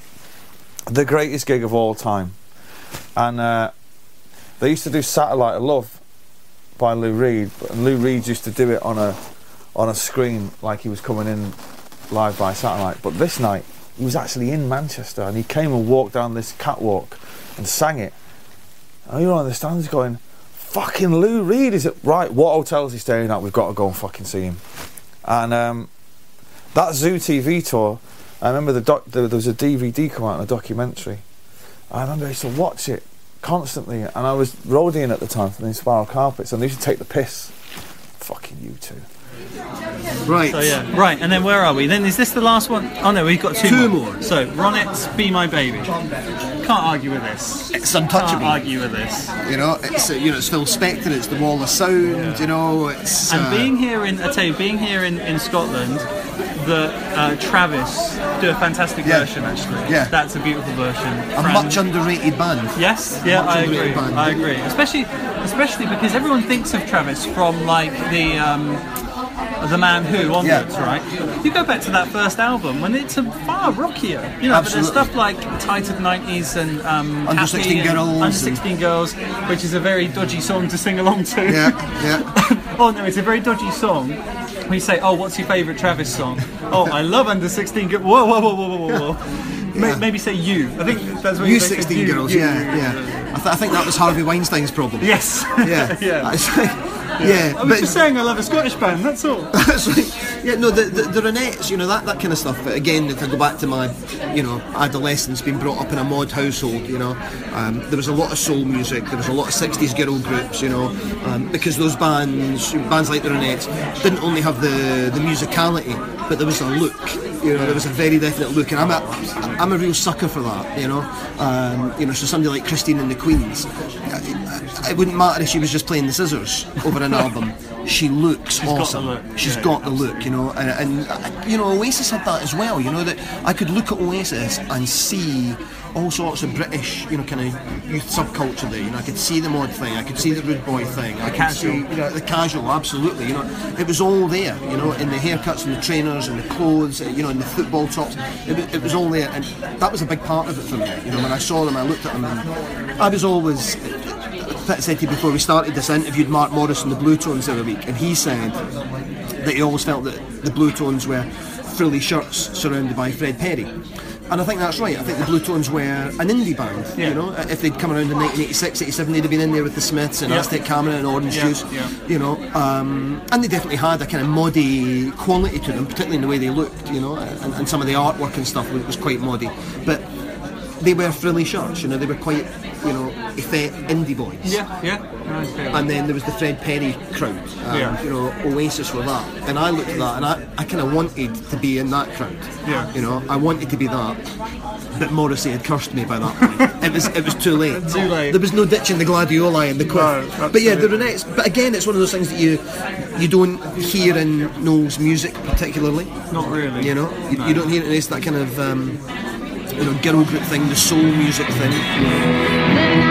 The greatest gig of all time. And uh, they used to do Satellite of Love by Lou Reed, and Lou Reed used to do it on a on a screen like he was coming in live by satellite. But this night he was actually in Manchester, and he came and walked down this catwalk and sang it. And you're on the stands going, fucking Lou Reed, is it right? What hotel is he staying at? We've got to go and fucking see him. And um, that Zoo T V tour, I remember the doc- there, there was a D V D come out in a documentary. I remember I used to watch it constantly, and I was roadieing at the time for the Spiral Carpets, and they used to take the piss. Fucking U two.
Right.
So yeah, right. And then where are we? Then is this the last one? Oh no, we've got two,
Two
more.
more.
So Ronettes, Be My Baby. Can't argue with this.
It's untouchable.
Can't argue with this.
You know, it's uh, you know, it's Phil Spector, it's the Wall of Sound.
Yeah.
You know, it's
And
uh,
being here in, I tell you, being here in, in Scotland, the uh, Travis do a fantastic
Yeah.
version actually.
Yeah.
That's a beautiful version.
a
Fran-
much underrated band.
Yes, yeah,
Much
I
underrated
agree.
band.
I agree. Especially, especially because everyone thinks of Travis from like the um, the Man Who onwards,
Yeah.
right? You go back to that first album when it's a far rockier, you know. But there's
Absolutely.
stuff like Tighted nineties and um,
Under
Happy
sixteen
and
Girls
Under
and-
sixteen Girls, which is a very dodgy song to sing along to.
Yeah, yeah.
Oh no, it's a very dodgy song. We say, oh, what's your favourite Travis song? Oh, I love Under sixteen Girls. Whoa, whoa, whoa, whoa, whoa, whoa. May- Maybe say You. I think that's what
You
you say.
sixteen
You,
Girls,
you,
yeah,
you.
yeah. I, th- I think that was Harvey Weinstein's problem.
Yes.
Yeah,
Yeah.
It's like, yeah,
I was
but
just saying I love a Scottish band, that's all.
that's like, Yeah, no, the, the, the Ronettes, you know, that, that kind of stuff. But again, if I go back to my, you know, adolescence, being brought up in a mod household, you know, um, there was a lot of soul music, there was a lot of sixties girl groups, you know, um, because those bands, bands like the Ronettes, didn't only have the, the musicality, but there was a look. You know, there was a very definite look, and I'm a, I'm a real sucker for that. You know, um, you know, so somebody like Christine and the Queens, it, it wouldn't matter if she was just playing the scissors over an album. She looks
She's
awesome.
got the look.
She's
Yeah,
got the look, you know, and, and uh, you know, Oasis had that as well. You know, that I could look at Oasis and see all sorts of British, you know, kind of youth subculture there. You know, I could see the mod thing, I could see the rude boy thing, I could
casual.
see, you know, the casual, absolutely. You know, it was all there. You know, in the haircuts and the trainers and the clothes, you know, and the football tops. It, was- it was all there, and that was a big part of it for me. You know, when I saw them, I looked at them, and I was always. I said to you before we started this, I interviewed Mark Morris from the Blue Tones the other week, and he said that he always felt that the Blue Tones were frilly shirts surrounded by Fred Perry. And I think that's right. I think the Blue Tones were an indie band.
Yeah.
You know, if they'd come around in nineteen eighty-six, eighty-seven, they'd have been in there with the Smiths and
Yeah.
Aztec Camera and Orange
Yeah,
Juice.
yeah.
You know, um, and they definitely had a kind of moddy quality to them, particularly in the way they looked. You know, and, and some of the artwork and stuff was, was quite moddy. But they were frilly shirts. You know, they were quite, you know, effete indie boys.
Yeah, yeah. No, it's fair.
And then there was the Fred Perry crowd. Um,
Yeah.
You know, Oasis were that. And I looked at that, and I, I kind of wanted to be in that crowd.
Yeah.
You know, I wanted to be that. But Morrissey had cursed me by that point. it was it was too late.
Too late.
There was no ditching the gladioli and the quiff.
No,
but yeah, the
absolutely.
Ronettes. But again, it's one of those things that you you don't hear in Noel's music particularly.
Not really.
You know, you,
No.
you don't hear it in this that kind of um, you know, girl group thing, the soul music thing.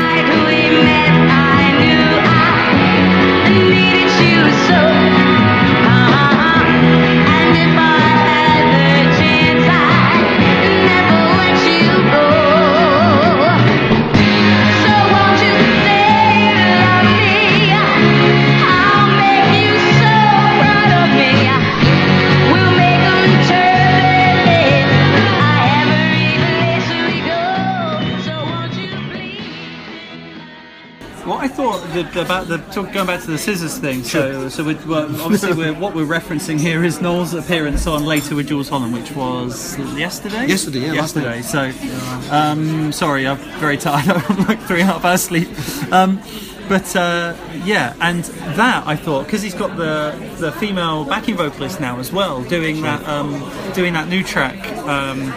What I thought that about the talk, going back to the scissors thing. So, so we're, well, obviously we're, what we're referencing here is Noel's appearance on Later with Jules Holland, which was yesterday.
Yesterday, yeah, last
yesterday. So, um, sorry, I'm very tired. I'm like three and a half hours sleep. Um, but uh, yeah, and that I thought, because he's got the the female backing vocalist now as well, doing that um, doing that new track. Um,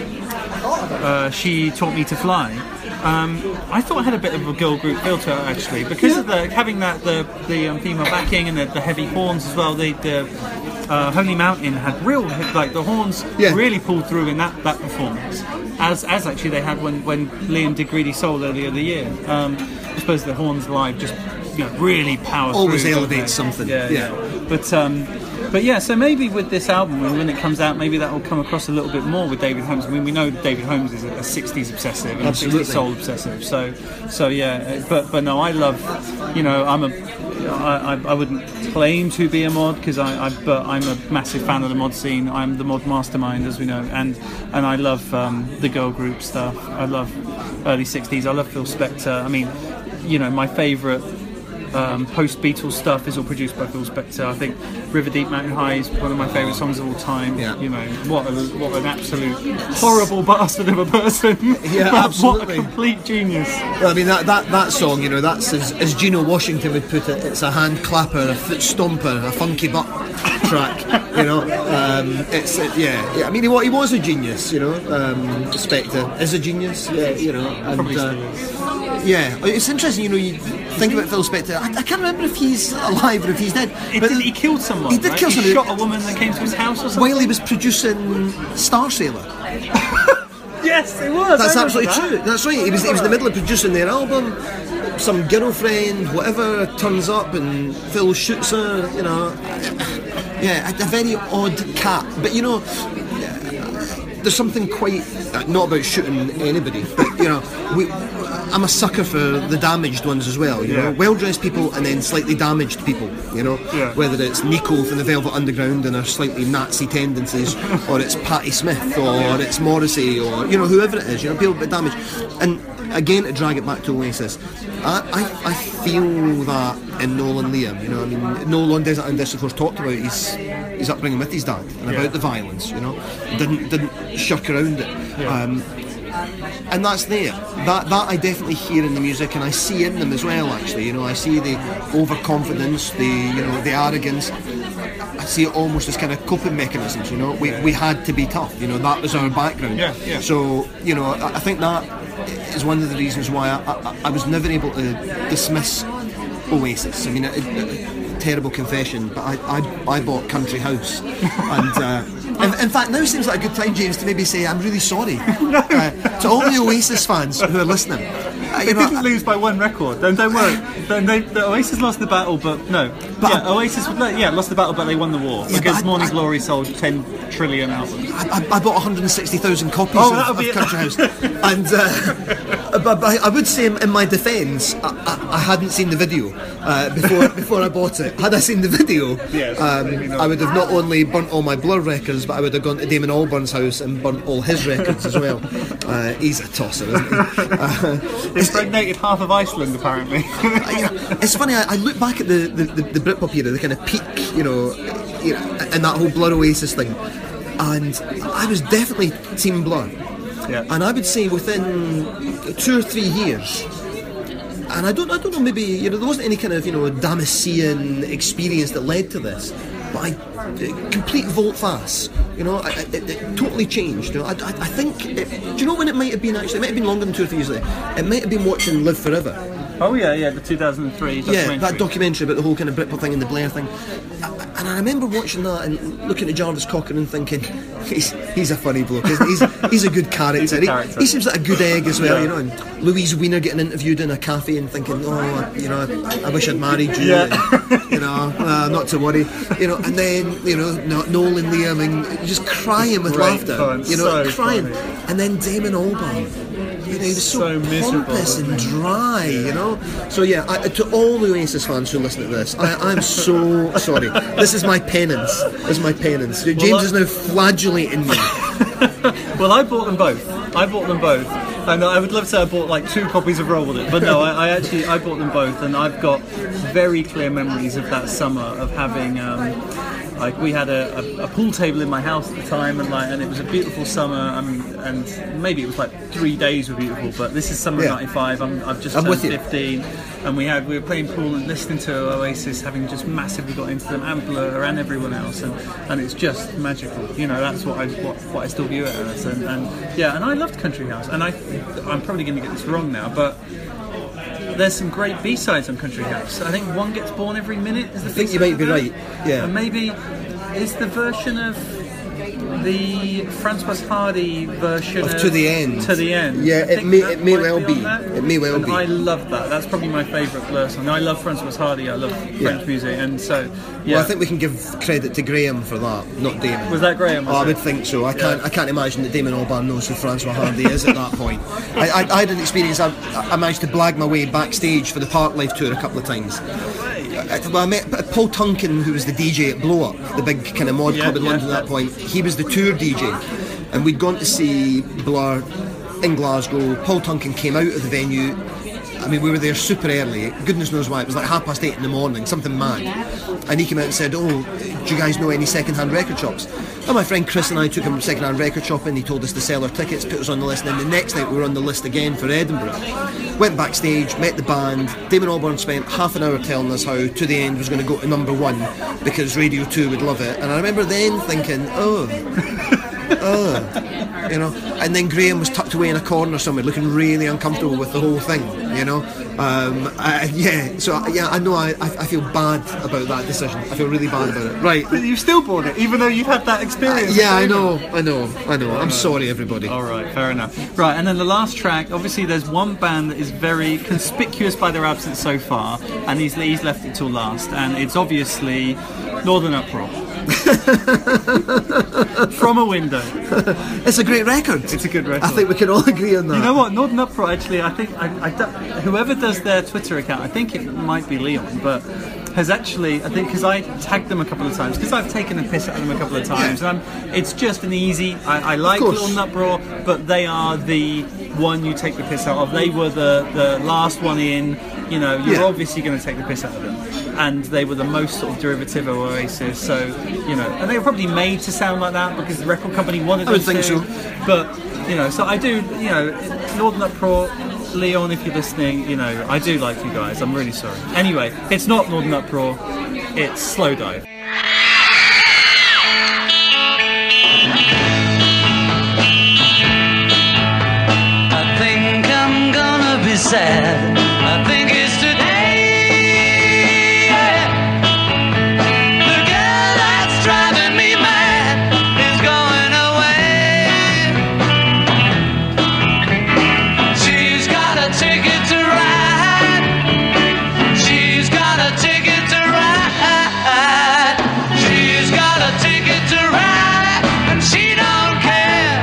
uh, she Taught Me to Fly. Um, I thought it had a bit of a girl group feel to it actually, because of the having that the the um, female backing and the, the heavy horns as well. The, the uh, Holy Mountain had real like the horns
Yeah.
really pulled through in that, that performance, as as actually they had when, when Liam did Greedy Soul earlier the year. Um, I suppose the horns live just you know really power
Always
through, don't
elevates
they?
something.
Yeah,
Yeah.
yeah. But um, but yeah, so maybe with this album, when, when it comes out, maybe that will come across a little bit more with David Holmes. I mean, we know that David Holmes is a, a sixties obsessive and
Absolutely.
a sixties soul obsessive. So, so yeah. But but no, I love. You know, I'm a. I, I, I wouldn't claim to be a mod because I, I. But I'm a massive fan of the mod scene. I'm the mod mastermind, as we know, and and I love um, the girl group stuff. I love early sixties. I love Phil Spector. I mean, you know, my favourite. Um, post-Beatles stuff is all produced by Phil Spector. I think River Deep Mountain High is one of my favourite songs of all time.
Yeah.
You know, what a, what an absolute horrible bastard of a person.
Yeah,
But
absolutely.
What a complete genius.
Well, I mean, that, that, that song, you know, that's as, as Gino Washington would put it, it's a hand clapper, a foot stomper, a funky butt track, you know. Um, it's, uh, yeah, yeah, I mean, he, wa- he was a genius, you know. Um, Spector is a genius, yeah, you know. And,
Probably
uh,
still is.
yeah, it's interesting, you know, you think about Phil Spector, I, I can't remember if he's alive or if he's dead.
He,
but
did, he killed someone.
He did
right?
kill
He
someone.
shot a woman that came to his house or something.
While he was producing Star Sailor.
Yes, it was.
That's
I remember
absolutely
that.
true. That's right. He was, he was in the middle of producing their album. Some girlfriend, whatever, turns up and Phil shoots her. You know, yeah, a very odd cat. But you know, there's something quite uh, not about shooting anybody. But you know, we I'm a sucker for the damaged ones as well. You
Yeah.
know, well-dressed people and then slightly damaged people. You know,
Yeah.
whether it's Nico from the Velvet Underground and her slightly Nazi tendencies, or it's Patti Smith, or it's Morrissey, or you know whoever it is. You know, people a bit damaged. And again, to drag it back to Oasis, I, I, I feel that in Noel and Liam. You know, I mean, Noel on Desert and Disc, of course, talked about his his upbringing with his dad and
Yeah.
about the violence. You know, didn't didn't shirk around it.
Yeah.
Um, and that's there. That that I definitely hear in the music, and I see in them as well. Actually, you know, I see the overconfidence, the you know, the arrogance. I see it almost as kind of coping mechanisms. You know, we we had to be tough. You know, that was our background.
Yeah, yeah.
So you know, I, I think that is one of the reasons why I, I, I was never able to dismiss Oasis. I mean, a, a, a terrible confession, but I, I I bought Country House, and. Uh, In, in fact, now seems like a good time, James, to maybe say I'm really sorry uh, to all the Oasis fans who are listening. Uh,
They
you know,
didn't lose by one record. Then don't worry. Then they, the Oasis lost the battle, but no.
But
yeah, Oasis yeah lost the battle, but they won the war
Yeah,
because
but I-
Morning
I-
Glory sold ten trillion albums.
I, I, I bought one hundred sixty thousand copies
Oh,
of,
that'll
of
be it.
Country House, and uh, but, but I, I would say in, in my defence, I, I, I hadn't seen the video uh, before before I bought it. Had I seen the video,
Yes,
um,
maybe not.
I would have not only burnt all my Blur records, but I would have gone to Damon Albarn's house and burnt all his records as well. Uh, he's a tosser, isn't he? Uh,
Impregnated half of Iceland, apparently.
you know, it's funny. I, I look back at the, the, the, the Britpop era, the kind of peak, you know, you know, and that whole Blur Oasis thing, and I was definitely Team Blur.
Yeah.
And I would say within two or three years, and I don't, I don't know, maybe you know, there wasn't any kind of you know Damascenean experience that led to this, but I complete volte-face. You know, I, it, it totally changed. You know, I, I, I think. It, do you know when it might have been? Actually, it might have been longer than two or three years later. It might have been watching Live Forever.
Oh yeah, yeah, the two thousand three documentary.
Yeah, that documentary about the whole kind of Britpop thing and the Blair thing. And I remember watching that and looking at Jarvis Cocker and thinking, he's he's a funny bloke, isn't he? He's, he's a good character.
He's a
He-
character.
He, seems like a good egg as well,
Yeah.
you know. And Louise Wiener getting interviewed in a cafe and thinking, oh, you know, I wish I'd married you.
Yeah.
And, you know, uh, not to worry. You know, and then, you know, No- Noel and Liam and just crying with
Great
laughter.
fun,
You know,
so
crying.
funny.
And then Damon Albarn. You know, he was so,
So miserable,
pompous and
wasn't he?
dry, you know. So yeah, I, to all the Oasis fans who listen to this, I, I'm so sorry. This is my penance. This is my penance. James
I-
is now flagellating me.
Well, I bought them both. I bought them both, and I would love to say I bought like two copies of Roll With It, but no, I, I actually I bought them both, and I've got very clear memories of that summer of having. Um, Like we had a, a, a pool table in my house at the time, and like, and it was a beautiful summer. I mean, and maybe it was like three days were beautiful, but this is summer
Yeah.
ninety-five. I'm, I've just
I'm
turned
with you.
fifteen, and we had we were playing pool and listening to Oasis, having just massively got into them, and Blur and everyone else, and, and it's just magical. You know, that's what I what, what I still view it as, and, and yeah, and I loved Country House, and I I'm probably going to get this wrong now, but. There's some great B-sides on Country House. I think One Gets Born Every Minute is the
I think you
B-side
might be
of that.
right, yeah.
And maybe is the version of the Francois Hardy version
Of
of
To The End.
To the End.
Yeah,
I
it
think
may-
that
it may
might
well
on
be.
that.
It may well
And
be.
I love that. That's probably my favourite Blur song. I love Francois Hardy. I love French music, and so yeah.
Well, I think we can give credit to Graham for that, not Damon.
Was that Graham, was
Oh, I
it?
would think so. I can't. I can't imagine that Damon Albarn knows who Francois Hardy is at that point. I, I, I had an experience. I, I managed to blag my way backstage for the Parklife tour a couple of times. I, well, I met Paul Tunkin, who was the D J at Blow Up, the big kind of mod
Yeah,
club in
yeah,
London at that point. He was the tour D J, and we'd gone to see Blur in Glasgow. Paul Tunkin came out of the venue. I mean, we were there super early. Goodness knows why. It was like half past eight in the morning, something mad. And he came out and said, "Oh, do you guys know any second-hand record shops?" And my friend Chris and I took him to second-hand record shopping. He told us to sell our tickets, put us on the list. And then the next night we were on the list again for Edinburgh. Went backstage, met the band. Damon Albarn spent half an hour telling us how To The End was going to go to number one because Radio two would love it. And I remember then thinking, oh, oh, you know. And then Graham was tucked away in a corner somewhere, looking really uncomfortable with the whole thing, you know. Um, uh, yeah, so yeah, I know. I, I I feel bad about that decision. I feel really bad about it. Right.
But you've still bought it, even though you've had that experience.
Yeah, I know, I know, I know. I'm sorry, everybody.
All right, fair enough. Right, and then the last track. Obviously, there's one band that is very conspicuous by their absence so far, and he's he's left it till last, and it's obviously Northern Uproar. From a window.
It's a great record.
It's a good record.
I think we can all agree on that.
You know what? Northern Uproar, actually, I think I, I don't- whoever does their Twitter account, I think it might be Leon, but has actually, I think, because I tagged them a couple of times, because I've taken a piss at them a couple of times.
Yeah.
And I'm, it's just an easy. I, I like
course.
Northern Uproar, but they are the one you take the piss out of. They were the, the last one in. You know, you're
Yeah.
obviously going to take the piss out of them. And they were the most sort of derivative of Oasis, so, you know, and they were probably made to sound like that because the record company wanted
I
them
would think
to.
so.
But, you know, so I do, you know, Northern Uproar, Leon, if you're listening, you know, I do like you guys. I'm really sorry. Anyway, it's not Northern Uproar, it's Slow Dive.
I think I'm gonna be sad. I think it's today. The girl that's driving me mad is going away. She's got a ticket to ride. She's got a ticket to ride. She's got a ticket to ride, and she don't care.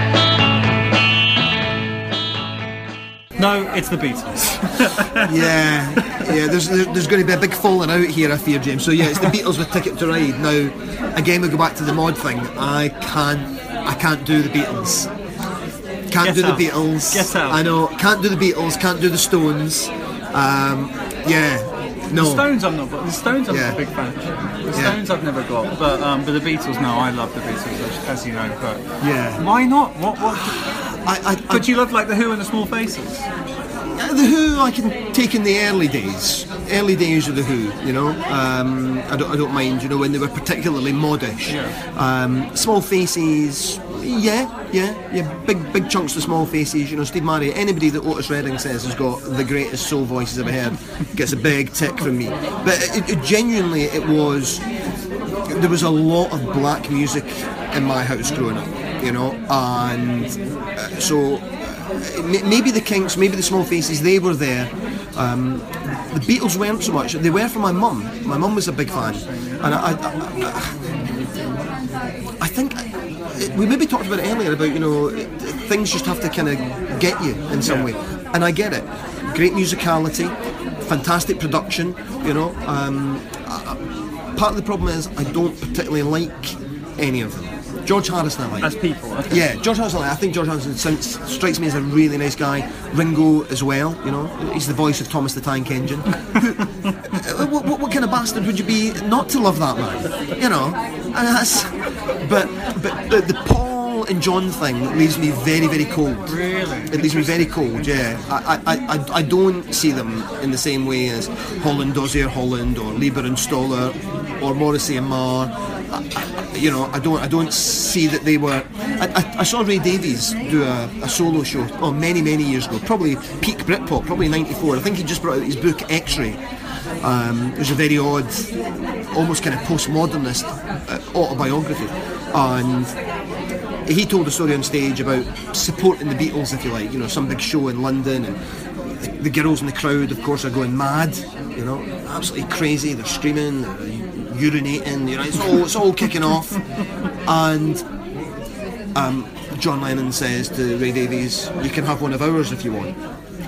No, it's the Beatles.
Yeah, yeah. There's there- there's going to be a big falling out here, I fear, James. So yeah, it's the Beatles with Ticket to Ride. Now, again, we go back to the mod thing. I can't, I can't do the Beatles. Can't
Get
do
out.
the Beatles.
Get out.
I know. Can't do the Beatles. Can't do the Stones. Um, yeah. No.
The Stones I'm not, but the Stones I'm
Yeah.
not a big fan of. The
Yeah.
Stones I've never got, but um, but the Beatles, no, I love the Beatles, as, as you know. But
Yeah.
why not? What? What?
I, I,
But you love like the Who and the Small Faces.
Uh, The Who, I can take in the early days, early days of the Who. You know, um, I don't, I don't mind. You know, when they were particularly modish. Um, Small Faces, yeah, yeah, yeah. Big, big chunks of Small Faces. You know, Steve Marriott. Anybody that Otis Redding says has got the greatest soul voice he's ever heard gets a big tick from me. But it, it, genuinely, it was. There was a lot of black music in my house growing up. You know, and uh, so. M- Maybe the Kinks, maybe the Small Faces, they were there. Um, the Beatles weren't so much. They were for my mum. My mum was a big fan, and I, I, I, I think we maybe talked about it earlier about you know things just have to kind of get you in some way, and I get it. Great musicality, fantastic production. You know, um, uh, part of the problem is I don't particularly like any of them. George Harrison I like.
As people, okay.
Yeah, George Harrison I like. I think George Harrison sounds, strikes me as a really nice guy. Ringo as well, you know. He's the voice of Thomas the Tank Engine. what, what, what kind of bastard would you be not to love that man? You know? And that's, but but the, the Paul and John thing leaves me very, very cold.
Really?
It leaves me very cold, yeah. I, I, I, I don't see them in the same way as Holland, Dozier Holland, or Lieber and Stoller, or Morrissey and Marr. I, I, you know, I don't, I don't see that they were. I, I, I saw Ray Davies do a, a solo show, oh, many, many years ago, probably peak Britpop, probably ninety-four. I think he just brought out his book X-Ray. Um, it was a very odd, almost kind of postmodernist uh, autobiography, and he told a story on stage about supporting the Beatles, if you like. You know, some big show in London, and the, the girls in the crowd, of course, are going mad. You know, absolutely crazy. They're screaming. They're, urinating, you know, it's all it's all kicking off, and um, John Lennon says to Ray Davies, "You can have one of ours if you want."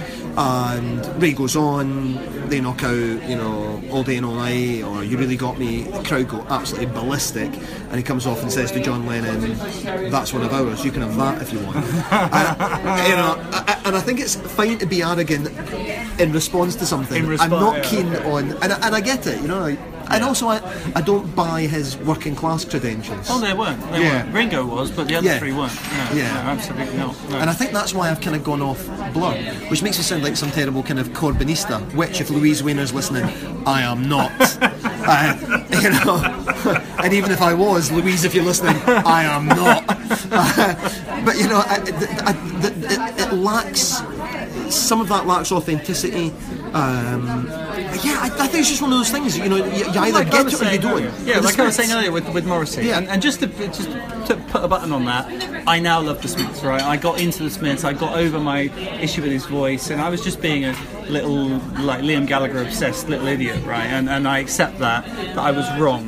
And Ray goes on, they knock out, you know, All Day and All Night, or You Really Got Me. The crowd go absolutely ballistic, and he comes off and says to John Lennon, "That's one of ours. You can have that if you want." and, you know, I, and I think it's fine to be arrogant in response to something.
In response,
I'm not
yeah.
keen on, and I, and I get it, you know. Like, and also, I, I don't buy his working class credentials.
Oh, they weren't. They
Yeah.
weren't. Ringo was, but the other
Yeah.
three weren't. No,
Yeah.
no, absolutely not. No.
And I think that's why I've kind of gone off Blur, which makes me sound like some terrible kind of Corbynista, which, if Louise Wayner's listening, I am not. uh, you know, and even if I was, Louise, if you're listening, I am not. Uh, but you know, I, I, I, it, it lacks, some of that lacks authenticity. Um, yeah, I, I think it's just one of those things. You know, you, you either
Like I
get
was
it or you
saying
don't.
earlier. Yeah,
With the
like I was
Smiths.
saying earlier with, with Morrissey.
Yeah.
And, and just to just to put a button on that, I now love the Smiths, right? I got into the Smiths, I got over my issue with his voice, and I was just being a little, like, Liam Gallagher obsessed little idiot, right? And and I accept that, that I was wrong.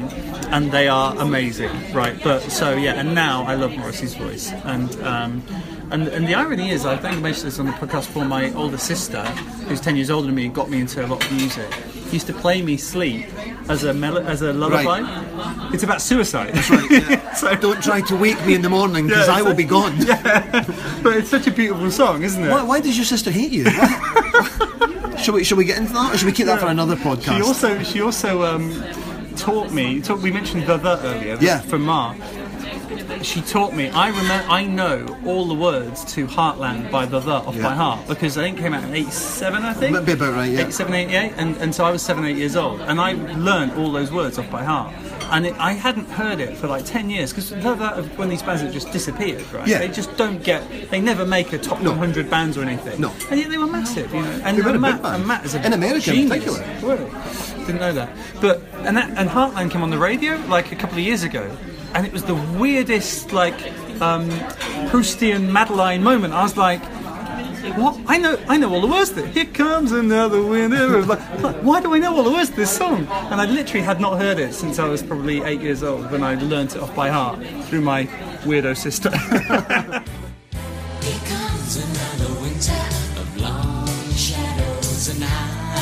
and they are amazing, right? But so yeah, and now I love Morrissey's voice, and um, and and the irony is, I think I mentioned this on the podcast before. My older sister, who's ten years older than me, and got me into a lot of music, used to play me "Sleep" as a mel- as a lullaby.
Right.
It's about suicide.
That's right. Yeah. So don't try to wake me in the morning because
Yeah,
I will be gone.
Yeah, but it's such a beautiful song, isn't it?
Why, why does your sister hate you? Shall we, shall we get into that, or should we keep that
Yeah.
for another podcast?
She also she also um, taught me. Taught, we mentioned the the earlier.
Yeah.
From Ma. She taught me. I remember. I know all the words to Heartland by the the off
Yeah.
by heart because I think it came out in eighty-seven. I think.
That'd be about right. Yeah.
eighty-seven, eighty-eight, and and so I was seven, eight years old, and I learned all those words off by heart. And it, I hadn't heard it for like ten years because when these bands have just disappeared, right?
Yeah.
They just don't get. They never make a top one hundred bands or anything.
No.
And yet they were massive, you know. And,
They were a
and
big
Matt,
band.
and Matt is a
In America in
genius.
particular.
Really? Didn't know that. But and that and Heartland came on the radio like a couple of years ago, and it was the weirdest like um, Proustian Madeline moment. I was like, what? I know, I know all the words to it. Here comes another winter. Of like, why do I know all the words to this song? And I literally had not heard it since I was probably eight years old when I learnt it off by heart through my weirdo sister.
Here comes another winter of long shadows and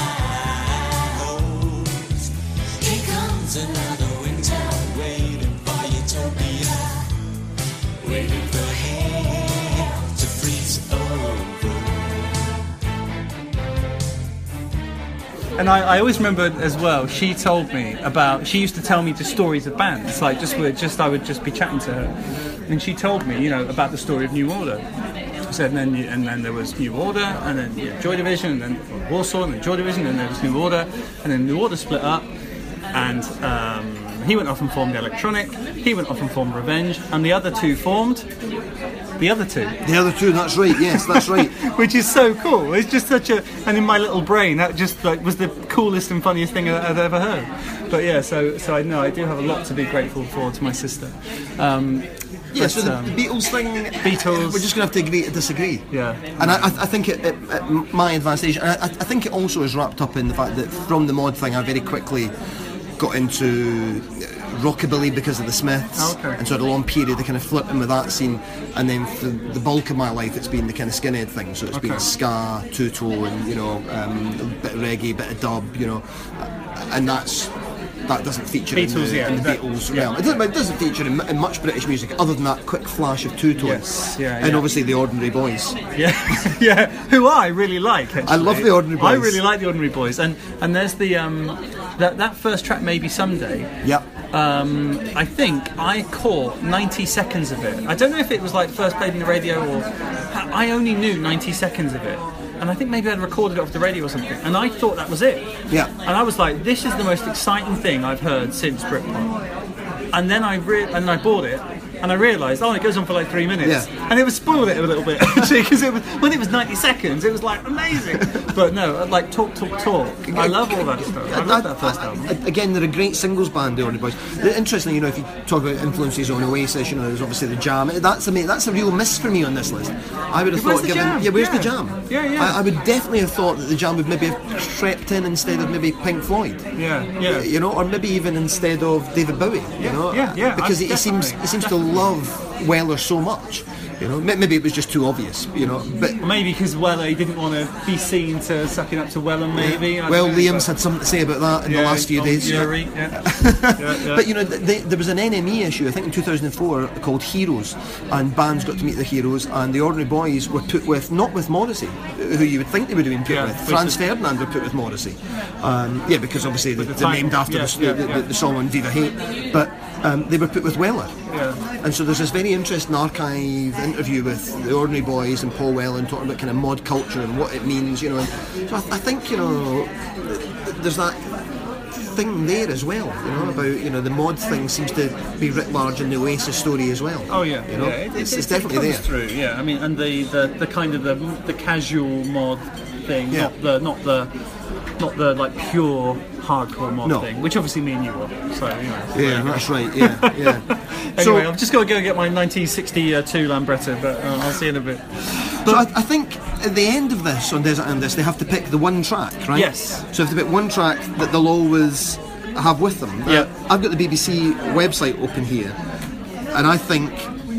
hours. Here comes another winter waiting for utopia, waiting for hell to freeze over.
And I, I always remember as well. She told me about. She used to tell me just stories of bands. Like just with just I would just be chatting to her, and she told me, you know, about the story of New Order. She said, and then you- and then there was New Order, and then yeah, Joy Division, and then Warsaw, and then Joy Division, and then there was New Order, and then New Order split up, and um, he went off and formed Electronic. He went off and formed Revenge, and the other two formed. The other two.
The other two, that's right, yes, that's right.
Which is so cool. It's just such a, and in my little brain, that just like was the coolest and funniest thing I- I've ever heard. But yeah, so so I know I do have a lot to be grateful for to my sister. Um,
Yeah,
but,
so the,
um,
the Beatles thing,
Beatles.
we're just going to have to agree to disagree.
Yeah.
And I, I I think it, at, at my advanced age, and I, I think it also is wrapped up in the fact that from the mod thing, I very quickly got into rockabilly because of the Smiths,
Oh, okay.
and so I had a long period of kind of flirting with that scene, and then for the bulk of my life it's been the kind of skinhead thing, so it's
Okay.
been ska, two-toe, and you know, um, a bit of reggae, bit of dub, you know, and that's that doesn't feature
Beatles,
in the,
yeah,
in the
that-
Beatles
yeah.
realm. It doesn't, it doesn't feature in, in much British music other than that quick flash of two-tone,
Yes, yeah,
and
yeah.
obviously the Ordinary Boys.
Yeah, yeah. Who I really like. Actually.
I love the Ordinary
I
Boys.
really like the Ordinary Boys, and and there's the um that that first track, Maybe Someday.
Yep.
Um, I think I caught ninety seconds of it. I don't know if it was like first played in the radio or I only knew ninety seconds of it. And I think maybe I'd recorded it off the radio or something. And I thought that was it.
Yeah.
And I was like, this is the most exciting thing I've heard since Britpop. And then I re- and then I bought it. And I realised, oh, it goes on for like three minutes,
Yeah.
and it was spoiled it a little bit actually because it was when it was ninety seconds, it was like amazing. But no, like talk, talk, talk. I love all that stuff. I love that first album.
Again, they're a great singles band, the Ordinary Boys. They're interesting, you know, if you talk about influences on Oasis, you know, there's obviously the Jam. That's a that's a real miss for me on this list. I would have
Where's
thought,
the
given
Jam?
yeah, where's
Yeah.
the Jam?
Yeah, yeah.
I, I would definitely have thought that the Jam would maybe have crept in instead of maybe Pink Floyd.
Yeah, yeah.
You know, or maybe even instead of David Bowie. You
Yeah,
know,
yeah, yeah,
because
I-
he seems
definitely,
he seems to love Weller so much. You know, maybe it was just too obvious. You know, but
Maybe because Weller, he didn't want to be seen to sucking up to Weller. Maybe. I
well,
don't know,
Liam's
but-
had something to say about that in
Yeah,
the last few
on
days.
Yuri, yeah. Yeah, yeah.
But you know, th- they, there was an N M E issue, I think in two thousand four, called Heroes, and bands got to meet the heroes, and the Ordinary Boys were put with, not with Morrissey, who you would think they would have been put
Yeah,
with.
which
Franz
is-
Ferdinand were put with Morrissey. Um, yeah, because obviously they,
the
they're named
title,
after
yeah,
the,
yeah,
the,
yeah.
the, the song on Viva Hate, but um, they were put with Weller.
Yeah.
And so there's this very interesting archive interview with the Ordinary Boys and Paul Weller and talking about kind of mod culture and what it means, you know. And so I, I think, you know, th- th- there's that thing there as well, you know, about, you know, the mod thing seems to be writ large in the Oasis story as well.
Oh yeah,
you know,
yeah, it,
it's,
it,
it's
it
definitely
comes
there.
through. Yeah, I mean, and the, the, the kind of the the casual mod thing,
Yeah.
not the not the not the like pure hardcore mod
No.
thing, which obviously me and you were. So you know. there
Yeah,
you go.
that's right. Yeah, yeah.
Anyway,
so,
I've just got to go get my nineteen sixty-two Lambretta, but uh, I'll see you in a bit.
so I, I think at the end of this on Desert Andis, they have to pick the one track, right?
Yes.
So if they pick one track that they'll always have with them.
Yeah.
Uh, I've got the B B C website open here, and I think.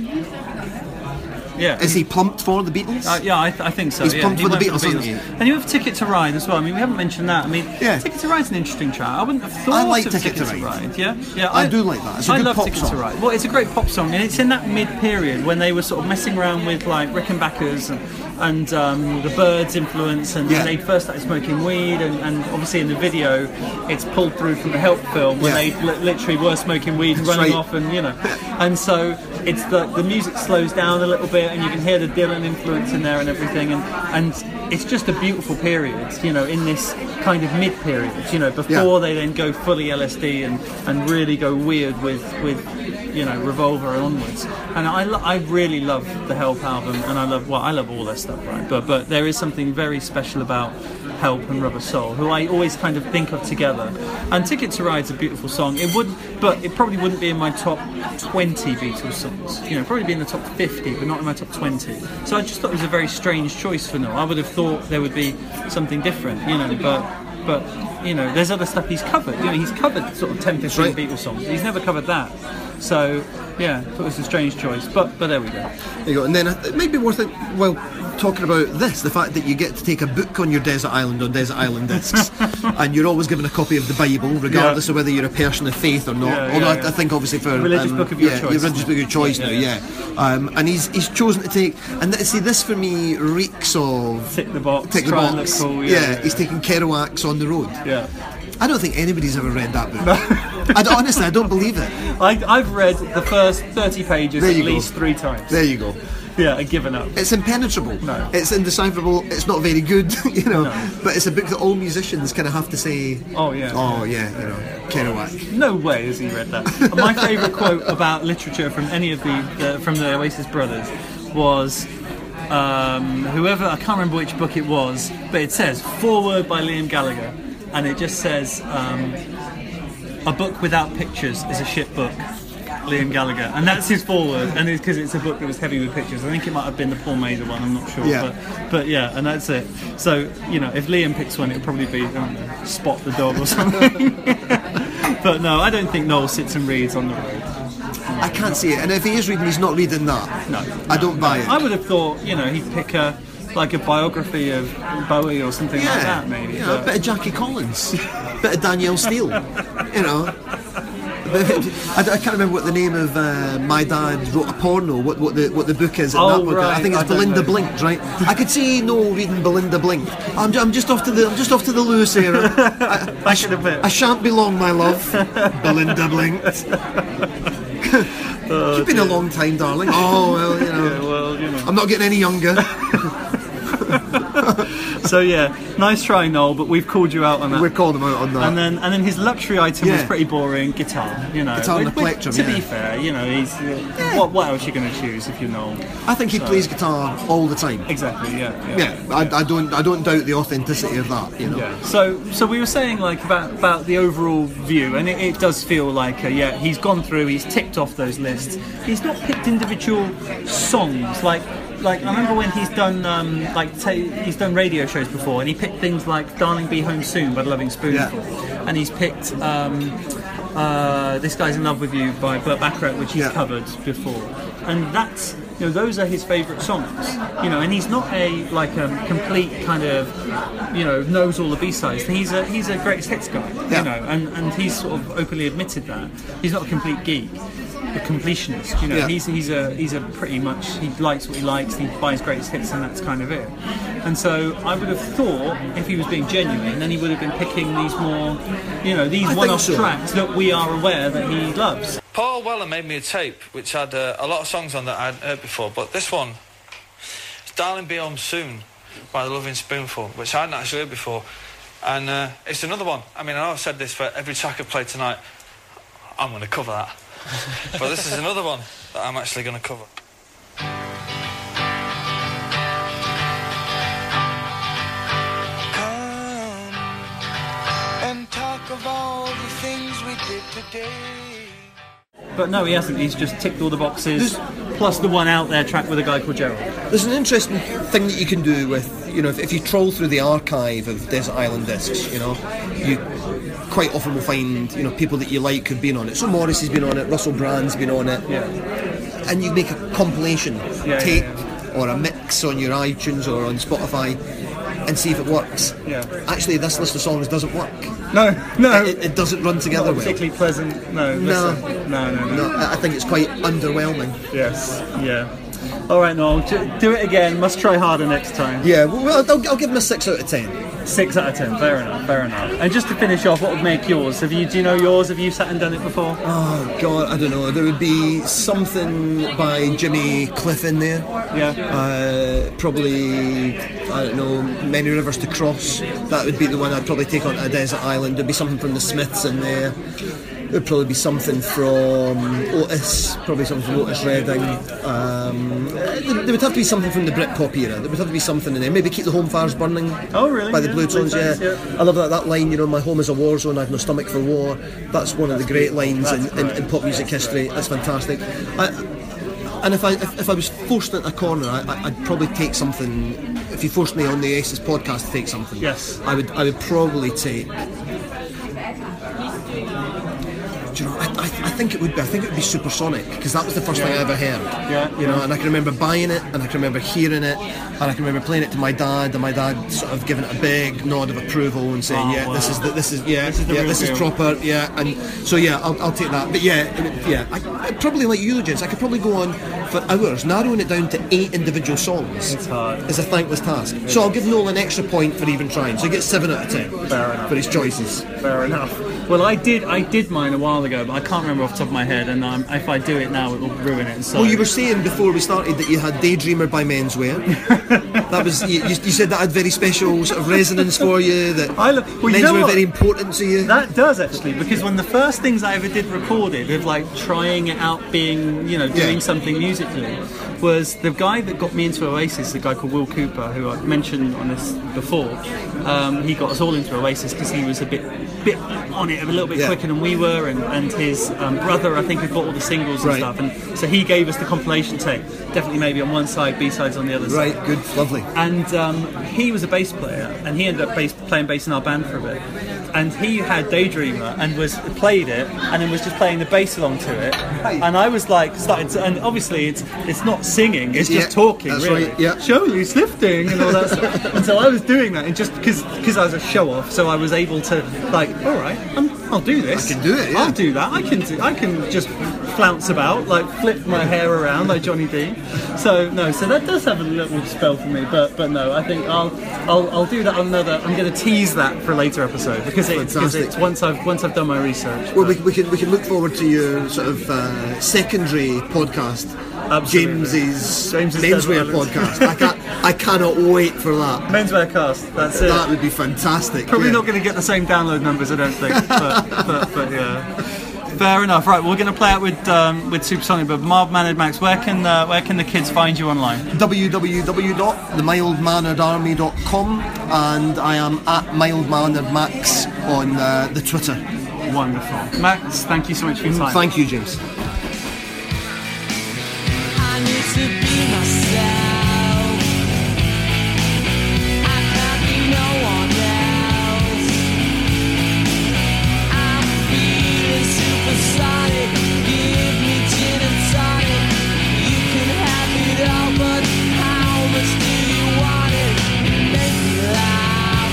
Yeah.
Is he plumped for the Beatles?
Uh, yeah, I, th- I think so.
He's
yeah.
plumped
He
for the
went
Beatles, hasn't he?
And you have Ticket to Ride as well. I mean, we haven't mentioned that. I mean,
Yeah.
Ticket to Ride's an interesting track. I wouldn't have thought
I like
of
Ticket
Ticket,
to
to
Ride.
Ride. Yeah, yeah.
I do like that. It's a
I
good
love
pop
Ticket
song.
to Ride. Well, it's a great pop song, and it's in that mid-period when they were sort of messing around with like Rickenbackers and, and um, the Byrds influence, and
Yeah.
they first started smoking weed, and, and obviously in the video, it's pulled through from the Help film when
Yeah.
they li- literally were smoking weed and
That's
running
right.
off, and you know, and so it's the the music slows down a little bit, and you can hear the Dylan influence in there and everything, and and it's just a beautiful period, you know, in this kind of mid period, you know, before
Yeah.
they then go fully L S D and and really go weird with with you know Revolver and onwards. And I lo- I really love the Help album, and I love well I love all their stuff, right? But but there is something very special about Help and Rubber Soul, who I always kind of think of together. And Ticket to Ride's a beautiful song. It would, but it probably wouldn't be in my top twenty Beatles songs. You know, probably be in the top fifty, but not in my top twenty. So I just thought it was a very strange choice for Noel. I would have thought there would be something different, you know, but but you know, there's other stuff he's covered. You know, he's covered sort of ten, fifteen
right.
Beatles songs. He's never covered that. So yeah, I thought it was a strange choice. But but there we go.
There you go. And then uh, it might be worth it, well, talking about this, the fact that you get to take a book on your desert island on Desert Island Discs, and you're always given a copy of the Bible, regardless
Yeah.
of whether you're a person of faith or not.
Yeah,
Although
yeah,
I,
yeah.
I think obviously for
Religious
um,
book of your
yeah,
choice.
your religious book of your choice
Yeah,
now,
yeah.
yeah. Um, and he's he's chosen to take, and th- see, this for me reeks of
Tick the box.
tick the
try and
box.
look cool,
yeah,
yeah, yeah,
he's
yeah.
taking Kerouac's On the Road.
Yeah.
I don't think anybody's ever read that book. I don't, honestly, I don't believe it.
I, I've read the first thirty pages
There
at
you go.
least three times.
There you go.
Yeah, I've given up.
It's impenetrable.
No.
It's indecipherable. It's not very good, you know. But it's a book that all musicians kind of have to say.
Oh yeah.
Oh yeah, you know, Kerouac.
No way has he read that. My favourite quote about literature from any of the, the from the Oasis brothers was um, whoever, I can't remember which book it was, but it says foreword by Liam Gallagher, and it just says um, a book without pictures is a shit book. Liam Gallagher, and that's his foreword, and it's because it's a book that was heavy with pictures. I think it might have been the Paul Mather one, I'm not sure,
Yeah.
but but yeah, and that's it. So you know, if Liam picks one, it'll probably be I don't know, Spot the Dog or something. But no, I don't think Noel sits and reads on the road.
I can't see it. And if he is reading, he's not reading that.
No,
I don't buy it.
I would have thought, you know, he'd pick a like a biography of Bowie or something
yeah,
like that, maybe.
You know, a
but-
bit of Jackie Collins, a bit of Danielle Steele. You know. I, I can't remember what the name of uh, My Dad Wrote a Porno, what, what the what the book is in
Oh,
that book. I
right,
think it's
I don't
Belinda
know.
Blinked, right? I could see Noel reading Belinda Blinked. I'm, ju- I'm just off to the I'm just off to the loo, Sarah. I, I, sh- I shan't be long, my love. Belinda Blinked.
Oh,
You've been a long time, darling. Oh well, you know.
Yeah, well, you know.
I'm not getting any younger.
So yeah, nice try, Noel, but we've called you out on that.
We've called him out on that.
And then, and then his luxury item was
Yeah.
pretty boring. Guitar, you know.
Guitar and
Which-
a
which,
plectrum,
To
yeah.
be fair, you know, he's uh, what what else are you going to choose if you know?
I think he
So-
plays guitar all the time.
Exactly. Yeah.
Yeah, I, I don't I don't doubt the authenticity of that. You know.
Yeah. So, so we were saying like about about the overall view, and it, it does feel like uh, yeah, he's gone through, he's ticked off those lists. He's not picked individual songs like. Like I remember when he's done um, like ta he's done radio shows before, and he picked things like "Darling Be Home Soon" by The Loving Spoonful, and he's picked um, uh, "This Guy's in Love with You" by Burt Bacharach, which he's
Yeah.
covered before, and that's you know those are his favourite songs, you know, and he's not a like a complete kind of you know knows all the B-sides. He's a he's a greatest hits guy,
Yeah.
you know, and and he's sort of openly admitted that he's not a complete geek. A completionist, you know.
Yeah.
He's he's a he's a pretty much he likes what he likes. He buys greatest hits, and that's kind of it. And so I would have thought if he was being genuine, then he would have been picking these more, you know, these
I think
one-off
so.
tracks that we are aware that he loves.
Paul Weller made me a tape which had uh, a lot of songs on that I hadn't heard before, but this one, it's Darling Be Home Soon by The Loving Spoonful, which I hadn't actually heard before. And uh, it's another one. I mean, I know I've said this for every track I've played tonight. I'm going to cover that. But this is another one that I'm actually going to cover.
Come and talk of all the things we did today.
but no, he hasn't. He's just ticked all the boxes, plus the one out there track with a guy called Gerald.
There's an interesting thing that you can do with, you know, if, if you troll through the archive of Desert Island Discs, you know, you quite often will find, you know, people that you like have been on it. So Morris has been on it, Russell Brand's been on it,
yeah.
and you make a compilation
Yeah,
tape
yeah, yeah.
or a mix on your iTunes or on Spotify and see if it works.
Yeah.
Actually, this list of songs doesn't work.
No, no.
It, it doesn't run together
Not
well.
particularly pleasant. No,
No.
listen. no, no, no.
No, I I think it's quite underwhelming.
Yes, yeah. All right, Noel, do, do it again. Must try harder next time.
Yeah, well, I'll, I'll give him a six out of ten.
Six out of ten. Fair enough. Fair enough. And just to finish off, what would make yours? Have you? Do you know yours? Have you sat and done it before?
Oh God, I don't know. There would be something by Jimmy Cliff in there.
Yeah.
Uh, probably, I don't know, Many Rivers to Cross. That would be the one I'd probably take on to a desert island. There'd be something from the Smiths in there. There'd probably be something from Otis, probably something from Otis Redding. Um, there, there would have to be something from the Britpop era. There would have to be something in there. Maybe Keep the Home Fires Burning.
Oh, really?
By the
Yeah,
Blue Tones, yeah.
Tones, yeah.
I love that, that line, you know, my home is a war zone, I've no stomach for war. That's one of the great lines in, in, in pop music history. That's fantastic. I, and if I if, if I was forced into a corner, I, I- I'd probably take something. If you forced me on the Oasis podcast to take something,
Yes.
I would I would probably take. Do you know, I, I, I think it would be. I think it would be Supersonic, because that was the first thing I ever heard.
Yeah,
You know,
yeah.
and I can remember buying it, and I can remember hearing it, and I can remember playing it to my dad, and my dad sort of giving it a big nod of approval and saying,
Oh,
"Yeah,
wow.
this is the, this is yeah,
This is the
yeah,
real
this is
deal."
proper." Yeah, and so yeah, I'll, I'll take that. But yeah, it would- yeah, I, I probably like Eulogies. I could probably go on for hours, narrowing it down to eight individual songs.
It's hard.
Is a thankless task. So I'll give Noel an extra point for even trying. So he gets seven out of ten
Fair enough.
for his choices.
Fair enough. Well, I did. I did mine a while ago, but I can't remember off the top of my head. And um, if I do it now, it will ruin it. So.
Well, you were saying before we started that you had Daydreamer by Menswear. That was you, you, you said that had very special sort of resonance for you. That
I lo- well, you know
Menswear
what?
very important to you.
That does actually, because one of the first things I ever did recorded of like trying it out, being you know doing
Yeah.
something musically, was the guy that got me into Oasis, a guy called Will Cooper, who I mentioned on this before. Um, he got us all into Oasis because he was a bit bit on it a little bit
Yeah.
quicker than we were, and, and his um, brother I think had bought all the singles and
Right.
stuff, and so he gave us the compilation tape. Definitely maybe on one side, B sides on the other side.
Right, good, lovely.
And um, he was a bass player, and he ended up bass, playing bass in our band for a bit. And he had Daydreamer and was played it, and then was just playing the bass along to it. And I was like, started to, and obviously it's it's not singing, it's just
Yeah,
talking,
that's
really.
right, yeah.
Show you lifting and all that stuff. And so I was doing that, and just because because I was a show off, so I was able to like, all right, I'm, I'll do this.
I can do it, yeah.
I'll do that. I can do, I can just flounce about, like flip my hair around like Johnny D. So no, so that does have a little spell for me, but but no, I think I'll I'll, I'll do that on another. I'm going to tease that for a later episode because it's, because
Fantastic.
it's once I've once I've done my research.
Well, we, we can we can look forward to your sort of uh, secondary podcast,
Absolutely.
James's,
James's
Menswear
Desert Island.
podcast. I can't I cannot wait for that.
Menswear cast. That's it.
That would be fantastic.
Probably
yeah.
not going to get the same download numbers, I don't think. But, but, but yeah. Fair enough. Right, we're going to play it with um, with Supersonic. But Mild Mannered Max, where can uh, where can the kids find you online?
w w w dot the mild mannered army dot com, and I am at Mild Mannered Max on uh, the Twitter.
Wonderful, Max. Thank you so much for your time.
Thank you, James.
I need to be myself. I can't be no one else. I'm feeling supersonic. Give me gin and tonic. You can have it all, but how much do you want it? Make me laugh.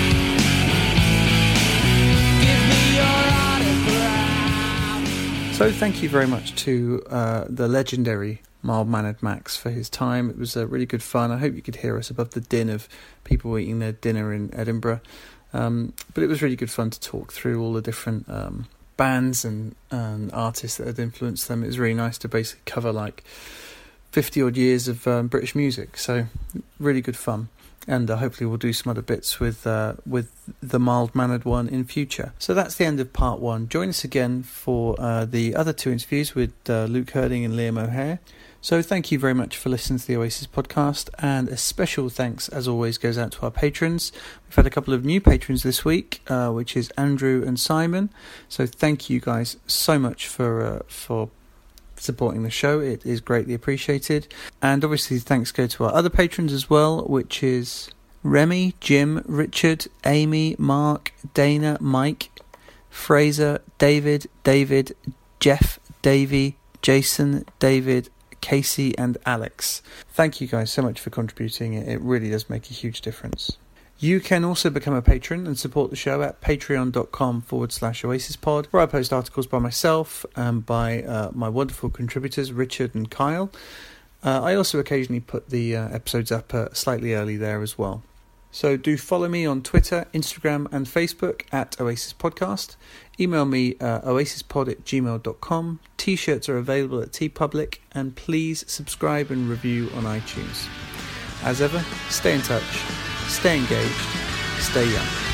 Give me your autograph.
So thank you very much to uh, the legendary Mild Mannered Max for his time. It was uh, really good fun. I hope you could hear us above the din of people eating their dinner in Edinburgh. Um, but it was really good fun to talk through all the different um, bands and, and artists that had influenced them. It was really nice to basically cover like fifty odd years of um, British music. So really good fun. And uh, hopefully we'll do some other bits with uh, with the mild-mannered one in future. So that's the end of part one. Join us again for uh, the other two interviews with uh, Luke Herding and Liam O'Hare. So thank you very much for listening to the Oasis podcast, and a special thanks, as always, goes out to our patrons. We've had a couple of new patrons this week, uh, which is Andrew and Simon. So thank you guys so much for uh, for supporting the show. It is greatly appreciated. And obviously thanks go to our other patrons as well, which is Remy, Jim, Richard, Amy, Mark, Dana, Mike, Fraser, David, David, Jeff, Davey, Jason, David, Casey and Alex. Thank you guys so much for contributing. It really does make a huge difference. You can also become a patron and support the show at patreon.com forward slash Oasis Pod, where I post articles by myself and by uh, my wonderful contributors, Richard and Kyle. Uh, I also occasionally put the uh, episodes up uh, slightly early there as well. So do follow me on Twitter, Instagram and Facebook at Oasis Podcast. Email me uh, oasispod at gmail dot com. T-shirts are available at TeePublic, and please subscribe and review on iTunes. As ever, stay in touch, stay engaged, stay young.